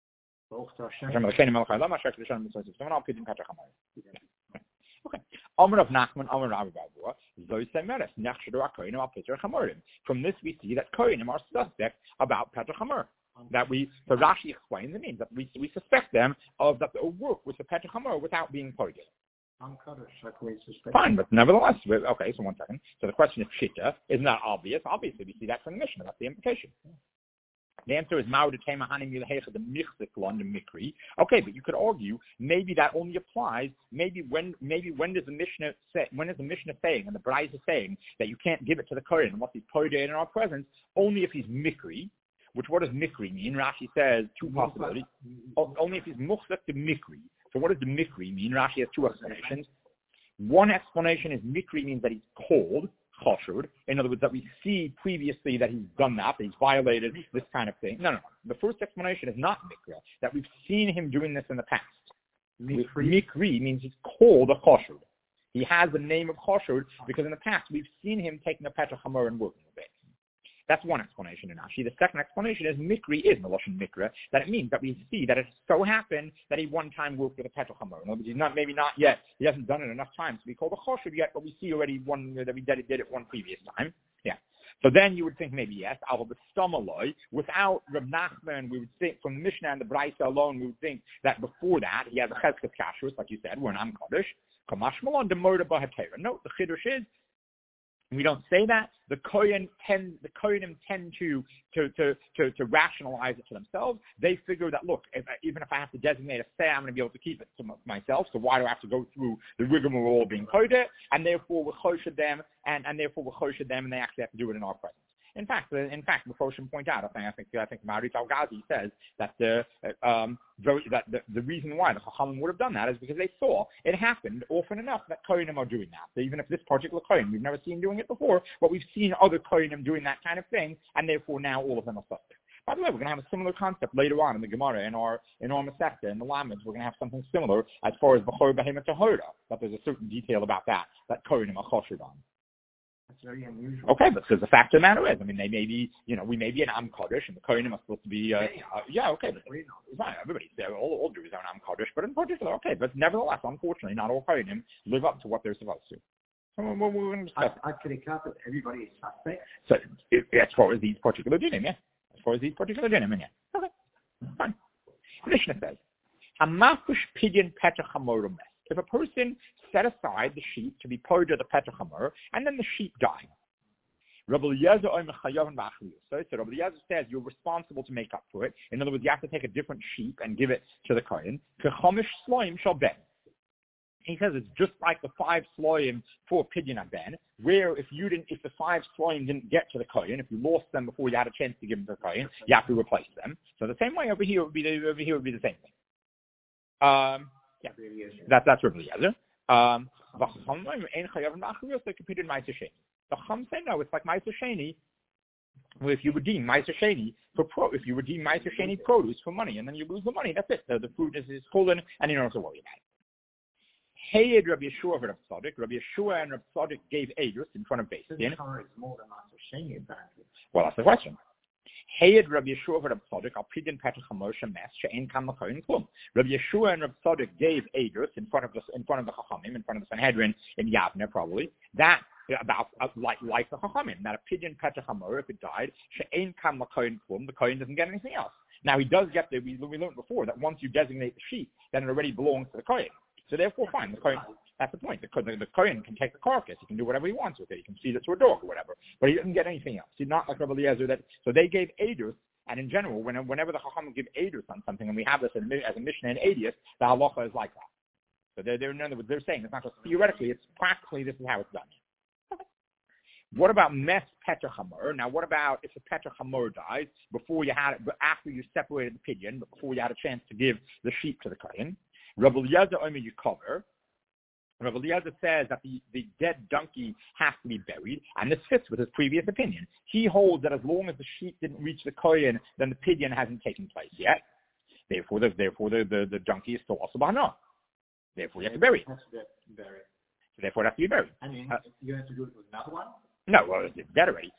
S1: Okay. Amar of Nachman, Amar of Rabba, Zoy Semeres, Nechshadur HaKohenim al Peter Chamorim. From this we see that Kohenim are suspect about Peter Chamor. That we, so Rashi explains, it means that we, we suspect them of that they'll work with the Peter Chamor without being poiged. Fine, but nevertheless, okay, so one second. So the question is Shita. Isn't that obvious? Obviously, we see that from the Mishnah. That's the implication. The answer is the mikri. Okay, but you could argue maybe that only applies. Maybe when maybe when does the Mishnah say? When is the Mishnah saying and the Braisa saying that you can't give it to the Kohen unless he's poided in our presence? Only if he's mikri. Which what does mikri mean? Rashi says two possibilities. Only if he's muchzak to mikri. So what does the mikri mean? Rashi has two explanations. One explanation is mikri means that he's cold. choshed. In other words, that we see previously that he's done that, that he's violated this kind of thing. No, no, no. The first explanation is not mikra, that we've seen him doing this in the past. Mikri, mikri means he's called a choshed. He has the name of choshed because in the past we've seen him taking a petra chamor and working with it. That's one explanation in Rashi. The second explanation is mikri is Meloshin mikra, that it means that we see that it so happened that he one time worked with a petra chamor. In other words, he's not, maybe not yet, he hasn't done it enough times to be called a choshed yet, but we see already one that we did it, did it one previous time. Yeah. So then you would think maybe yes, Al B'Stamaloi, without Reb Nachman, we would think from the Mishnah and the Braisa alone, we would think that before that he has a Cheskas Kashrus, like you said, we're an Am Kaddish. Kamash Malon the murder Bahatera. No, the Chiddush is we don't say that. The Kohen tend, the Kohenim tend to to, to to to rationalize it to themselves. They figure that look, if, even if I have to designate a say, I'm going to be able to keep it to myself. So why do I have to go through the rigmarole of being Kodesh? And therefore we're Choshed them, and, and therefore we're Choshed them, and they actually have to do it in our presence. In fact, in fact, Mephoshim point out, I think, I think, I think Marit Al-Ghazi says that the um, very, that the, the reason why the Chachamim would have done that is because they saw it happened often enough that Kohenim are doing that. So even if this particular Kohen, we've never seen doing it before, but we've seen other Kohenim doing that kind of thing, and therefore now all of them are suspect. By the way, we're going to have a similar concept later on in the Gemara, in our in our Masechta, in the Lamed. We're going to have something similar as far as B'chor Behemoth Tahora, but there's a certain detail about that that Kohenim are choshed on.
S2: That's very unusual.
S1: Okay, but because the fact of the matter is, I mean, they may be, you know, we may be an Am Kaddish, and the Kohenim are supposed to be, uh, uh, yeah, okay, but it's not everybody. All, all Jews are an Am Kaddish, but in particular, okay, but nevertheless, unfortunately, not all Kohenim live up to what they're supposed to. So we're, we're going to discuss.
S2: I, I can account that everybody is suspect.
S1: So it, as far as these particular dinim, yeah, as far as these particular dinim, yeah, okay, fine. Mishnah says, Hamafush pidyon petra chamorum. If a person set aside the sheep to be poured to the petra chamor, and then the sheep died, Rabbi Eliezer so Rabbi Eliezer says you're responsible to make up for it. In other words, you have to take a different sheep and give it to the kohen. Kechomish sloim shall ben. He says it's just like the five sloim for pidyon ben, where if you didn't, if the five sloim didn't get to the kohen, if you lost them before you had a chance to give them to the kohen, you have to replace them. So the same way over here would be the, over here would be the same thing. Um, yeah, that, that's Rabbi Eliezer. Um, the Chum say no, it's like Ma'aser Sheni. Well, if you redeem Ma'aser Sheni for pro, if you redeem Ma'aser Sheni produce for money, and then you lose the money, that's it. The, the food is, is stolen, and you don't have to worry about it. Hayed Rabbi Yeshua for Rabbi Tzadok. Rabbi Yeshua and Rabbi Tzadok gave Eidos in front of Beis Din. Well, that's the question. Hayed Rabbi Yeshua for Rabbi Tzadok al pidyon petra chamor shemes she'en kam l'kohen klum. Rabbi Yeshua and Rabbi Tzadok gave Eidos in front of the in front of the Chachamim, in front of the Sanhedrin in Yavne, probably that about uh, like like the Chachamim, that a pidyon petra chamor, if it died, she'en kam l'kohen klum, the kohen doesn't get anything else. Now he does get the we, we learned before that once you designate the sheep, then it already belongs to the kohen. So therefore, fine. The kohen, that's the point. The, the, the kohen can take the carcass. He can do whatever he wants with it. He can feed it to a dog or whatever. But he doesn't get anything else. He's not like Rabbi Eliezer. That, so they gave Eidos, and in general, when, whenever the Chacham give Eidos on something, and we have this as a Mishnah in Eidos, the halacha is like that. So they're, they're, in other words, they're saying it's not just theoretically, it's practically this is how it's done. Okay. What about mes petra chamor? Now, what about if the petra chamor dies before you had it, but after you separated the pidyon, but before you had a chance to give the sheep to the kohen? Rabbi Eliezer Omer you cover. Rabbi Eliezer says that the, the dead donkey has to be buried, and this fits with his previous opinion. He holds that as long as the sheep didn't reach the kohen, then the pidyon hasn't taken place yet. Therefore, the, therefore the, the, the donkey is still also bahana. Therefore, you have to bury it.
S2: Has to be buried.
S1: So therefore, it has to be buried.
S2: I mean, uh, you have to do it with another one?
S1: No, well, it's dead already.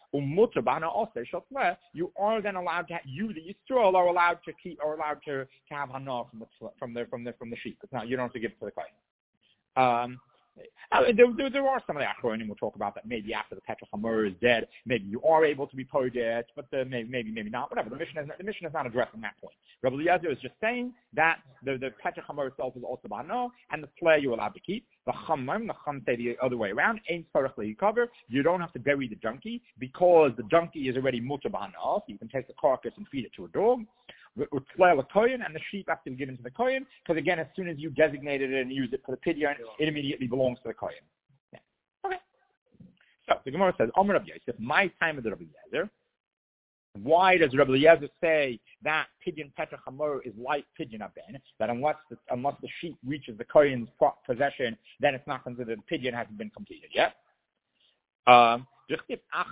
S1: You are then allowed to have, you, the Yisrael, are allowed to keep, are allowed to, to have hana from the from the from the from the sheep. It's not, you don't have to give it to the kohen. Um, uh, there, there, there are some of the Achronim we'll talk about that maybe after the petra chamor is dead, maybe you are able to be podet, but the, maybe maybe maybe not. Whatever. The mission is the mission is not addressing that point. Rabbi Eliezer is just saying that the the petra chamor itself is also bano, and the flare you're allowed to keep. The chamim, the chum say the other way around. Ain't you cover. You don't have to bury the donkey because the donkey is already mutar bano, so you can take the carcass and feed it to a dog. And the sheep have to be given to the kohen, because again, as soon as you designated it and use it for the pidyon, it immediately belongs to the kohen. Yeah. Okay. So the Gemara says, Omer Rabbi Yosef, my time of the Rabbi Eliezer. Why does Rabbi Eliezer say that pidyon petra chamor is like pidyon ben? That unless the, unless the sheep reaches the kohen's possession, then it's not considered the pidyon hasn't been completed yet. Um, because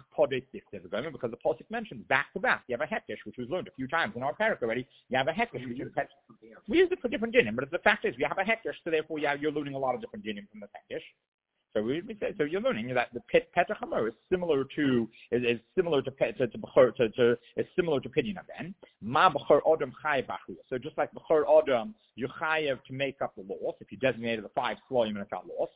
S1: the Pasuk mentions back to back. You have a hektish, which was learned a few times in our parak already. You have a hektish, which is we use it for different dinim, but the fact is, you have a hektish, so therefore yeah, you're learning a lot of different dinim from the hektish. So we, we say, so you're learning that the pet Petach Hamor is similar to is, is similar to to to, to, to, to is similar to Pidyon again. Ma B'chor Adam Chayav B'achrius. So just like B'chor Adam, you're chayav to make up the loss if you designated the five sloyim and it's got loss.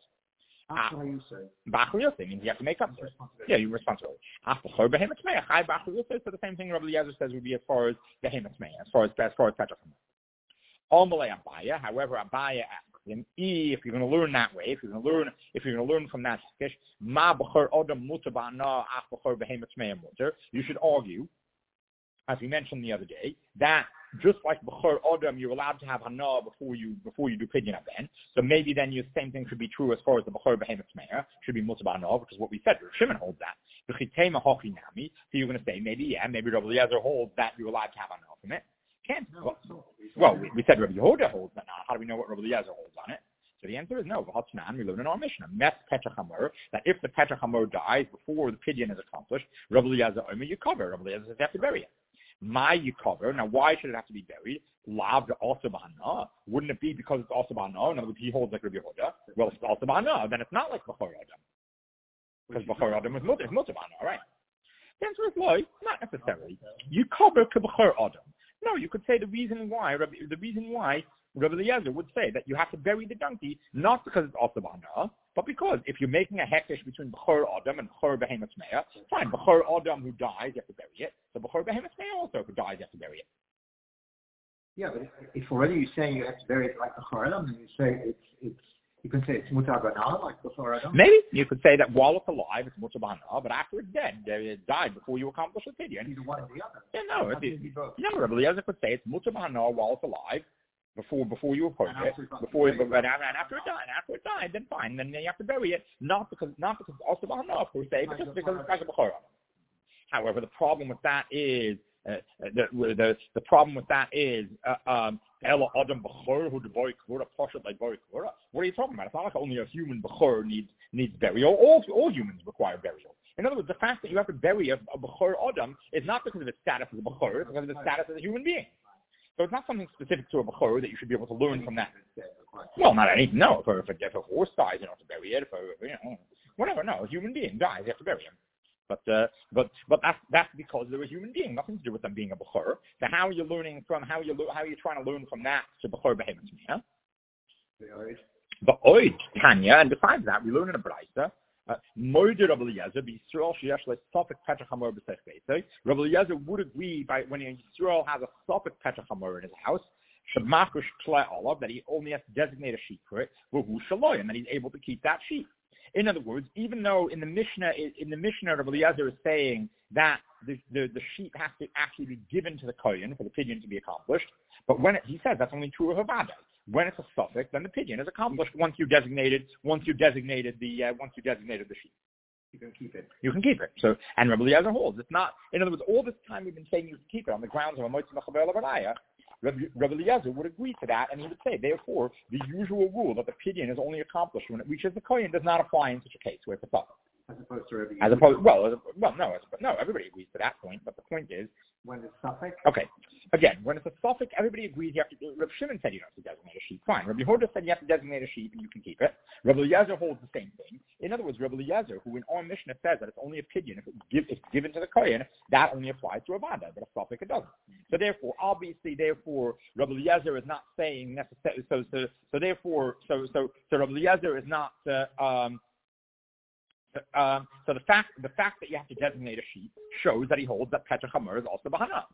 S1: B'achrius means you have to make up for it. Yeah, you're responsible. After B'chor Behemoth Meya Chayav B'achrius. So the same thing Rabbi Eliezer says would be as far as Behemoth Meya, as far as as far as Petach Hamor. Amalei Abaya. However, Abaya asks. And if you're going to learn that way, if you're going to learn, if you're going to learn from that ma b'chor adam mutar ba'ana ach b'chor behemoth meya mutar, you should argue, as we mentioned the other day, that just like b'chor adam, you're allowed to have hana before you before you do pidyon then. So maybe then the same thing should be true as far as the b'chor behemoth meya should be mutar ba'ana, which is what we said. Shimon holds that. So you're going to say maybe yeah, maybe Rabbi Eliezer holds that you're allowed to have hana from it. Can't. Well, well we, we said Rabbi Yehuda holds that now. How do we know what Rabbi Eliezer holds on it? So the answer is no. We learn in our Mishnah, Mes Petach Hamor, that if the Petach Hamor dies before the pidyon is accomplished, Rabbi Eliezer Omer you cover. Rabbi Eliezer says you have to bury it. My you cover. Now why should it have to be buried? Lav also b'hana. Wouldn't it be because it's also b'hana? In other words, he holds like Rabbi Yehuda. Well, it's also b'hana. Then it's not like B'chor Adam, because B'chor Adam is mutar. It's mutar b'hana, right? The answer is no, not necessarily. You cover to B'chor Adam. No, you could say the reason why the reason why Rabbi Eliezer would say that you have to bury the donkey not because it's also b'hana, but because if you're making a hektish between b'chor adam and b'chor behemoth meya, fine, b'chor adam who dies you have to bury it, so b'chor behemoth meya also who dies you have to bury it.
S2: Yeah, but if, if already you're saying you have to bury it like b'chor adam, then you say it's it's you can say it's mutar b'hana like b'chor adam.
S1: Maybe you could say that while it's alive it's mutar b'hana, but after it's dead, it died before you accomplish the pidyon.
S2: Either one or the other.
S1: Yeah, no, it, it, no, Rabbi Eliezer could say it's mutar b'hana while it's alive. Before before you approach it, before it, and after it died, after it died, then fine, then you have to bury it, not because not because it's also b'hana per se, but just because it's like a b'chor. However, the problem with that is uh, the, the the problem with that is um ela adam b'chor who boy kvura poshet like boy kvura. What are you talking about? It's not like only a human b'chor needs needs burial. All all humans require burial. In other words, the fact that you have to bury a, a b'chor adam is not because of its status as a b'chor, it's because of its status as a human being. So it's not something specific to a b'chor that you should be able to learn from that. Well, not anything. No, if a, if a, if a horse dies, you don't have to bury it. If a, you know, whatever. No, a human being dies, you have to bury him. But uh, but but that's that's because they're a human being. Nothing to do with them being a b'chor. So how are you learning from? How are you how are you trying to learn from that to b'chor behemoth meya? But oid Tanya, and besides that, we learn in a brayta. Moeder Rabbi Eliezer, Yisrael sheyesh le'sofek Petach Hamor b'sech beitei. Rabbi Eliezer would agree by when Yisrael has a sofek Petach Hamor in his house, shemachush klei olav, that he only has to designate a sheep for it, v'hu shaloi, and that he's able to keep that sheep. In other words, even though in the Mishnah, in the Mishnah, Rabbi Eliezer is saying that the, the, the sheep has to actually be given to the kohen for the pidyon to be accomplished, but when it, he says that's only true of Havada. When it's a suffix, then the pidyon is accomplished once you designated once you designated the uh, once you designated the sheep.
S2: You can keep it.
S1: You can keep it. So and Rabbi Eliezer holds it's not. In other words, all this time we've been saying you can keep it on the grounds of a motzei mechaber levaraya. Rabbi Eliezer would agree to that, and he would say, therefore, the usual rule that the pidyon is only accomplished when it reaches the kohen does not apply in such a case where it's a suffix.
S2: As opposed to Rabbi
S1: As opposed, well, as a, well, no, as, no, everybody agrees to that point, but the point is
S2: when it's suffix.
S1: Okay, again, when it's a suffix, everybody agrees you have to. Rabbi Shimon said you don't have to designate a sheep. Fine. Rabbi Yehuda said you have to designate a sheep and you can keep it. Rabbi Eliezer holds the same thing. In other words, Rabbi Eliezer, who in our Mishnah says that it's only a pidyon if it's, give, if it's given to the kohen, that only applies to a vada, but a suffix it doesn't. So therefore, obviously, therefore, Rabbi Eliezer is not saying necessarily. So so so therefore, so so so Rabbi Eliezer is not. Uh, um, Um, so the fact the fact that you have to designate a sheep shows that he holds that Petach Hamor is also b'hana.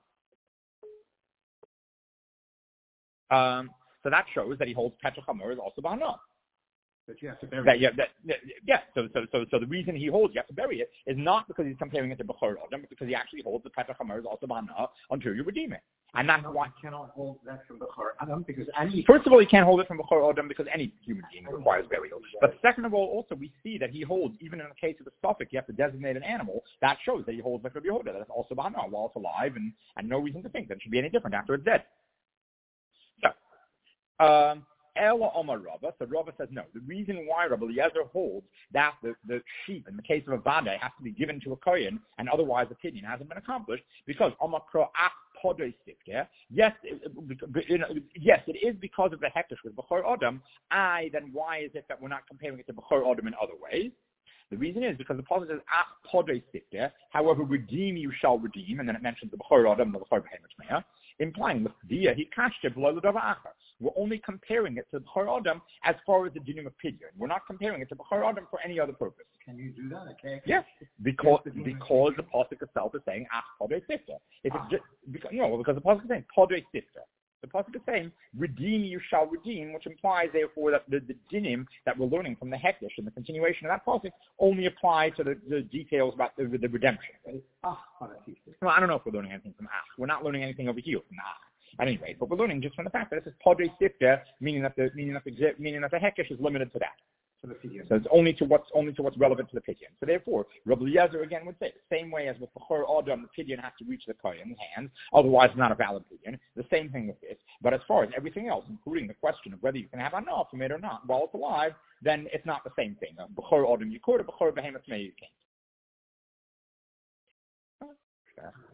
S1: Um, so that shows that he holds Petach Hamor is also b'hana.
S2: But you have to bury
S1: that,
S2: it.
S1: Yeah, that, yeah. So, so, so, so the reason he holds you have to bury it is not because he's comparing it to b'chor adam, but because he actually holds the Petach Hamor is also b'hana until you redeem it. And that's
S2: cannot,
S1: why
S2: you cannot hold that from b'chor adam because any.
S1: First of all, he can't hold it from b'chor adam because any human being requires burial. But second of all, also we see that he holds, even in the case of a suffix, you have to designate an animal. That shows that he holds like Rabbi Yehuda. That's also b'hana while it's alive, and, and no reason to think that it should be any different after it's dead. So, um, Ella Omar Rava, so Rava says no. The reason why Rabbi Eliezer holds that the, the sheep, in the case of a Vade, has to be given to a Kohen, and otherwise the pidyon hasn't been accomplished, because Omar Kro Ach Podoi Sifter, yes, you know, yes, it is because of the Hektish with Bechor Adam. I, then why is it that we're not comparing it to Bechor Adam in other ways? The reason is because the Pasuk says, Ach Podoi Sifter, however, redeem you shall redeem, and then it mentions the Bechor Adam, the Bechor Behemoth Meah, implying via he kashte below the Dava Achar. We're only comparing it to Bechor Adam as far as the dinim of pidyon. We're not comparing it to Bechor Adam for any other purpose.
S2: Can you do that? Okay.
S1: Yes, because because the pasuk itself is saying Ach Podei Sifter. If it's just because, no, because the pasuk is saying Podei Sifter. The pasuk is saying redeem you shall redeem, which implies therefore that the, the dinim that we're learning from the Hektish and the continuation of that pasuk only apply to the, the details about the, the redemption.
S2: Well,
S1: I don't know if we're learning anything from Ach. We're not learning anything over here from Ach. At any rate, but we're learning just from the fact that it says Podei Sifter, meaning that the meaning that the meaning that the Hektish is limited to that. So it's only to what's only to what's relevant to the pidyon. So therefore, Rabbi Eliezer again would say the same way as with Bechor Adam, the pidyon has to reach the kohen's hands, otherwise it's not a valid pidyon. The same thing with this. But as far as everything else, including the question of whether you can have anah from it or not while it's alive, then it's not the same thing. Bechor Adam you could, or Bechor Behemoth Meah you can't.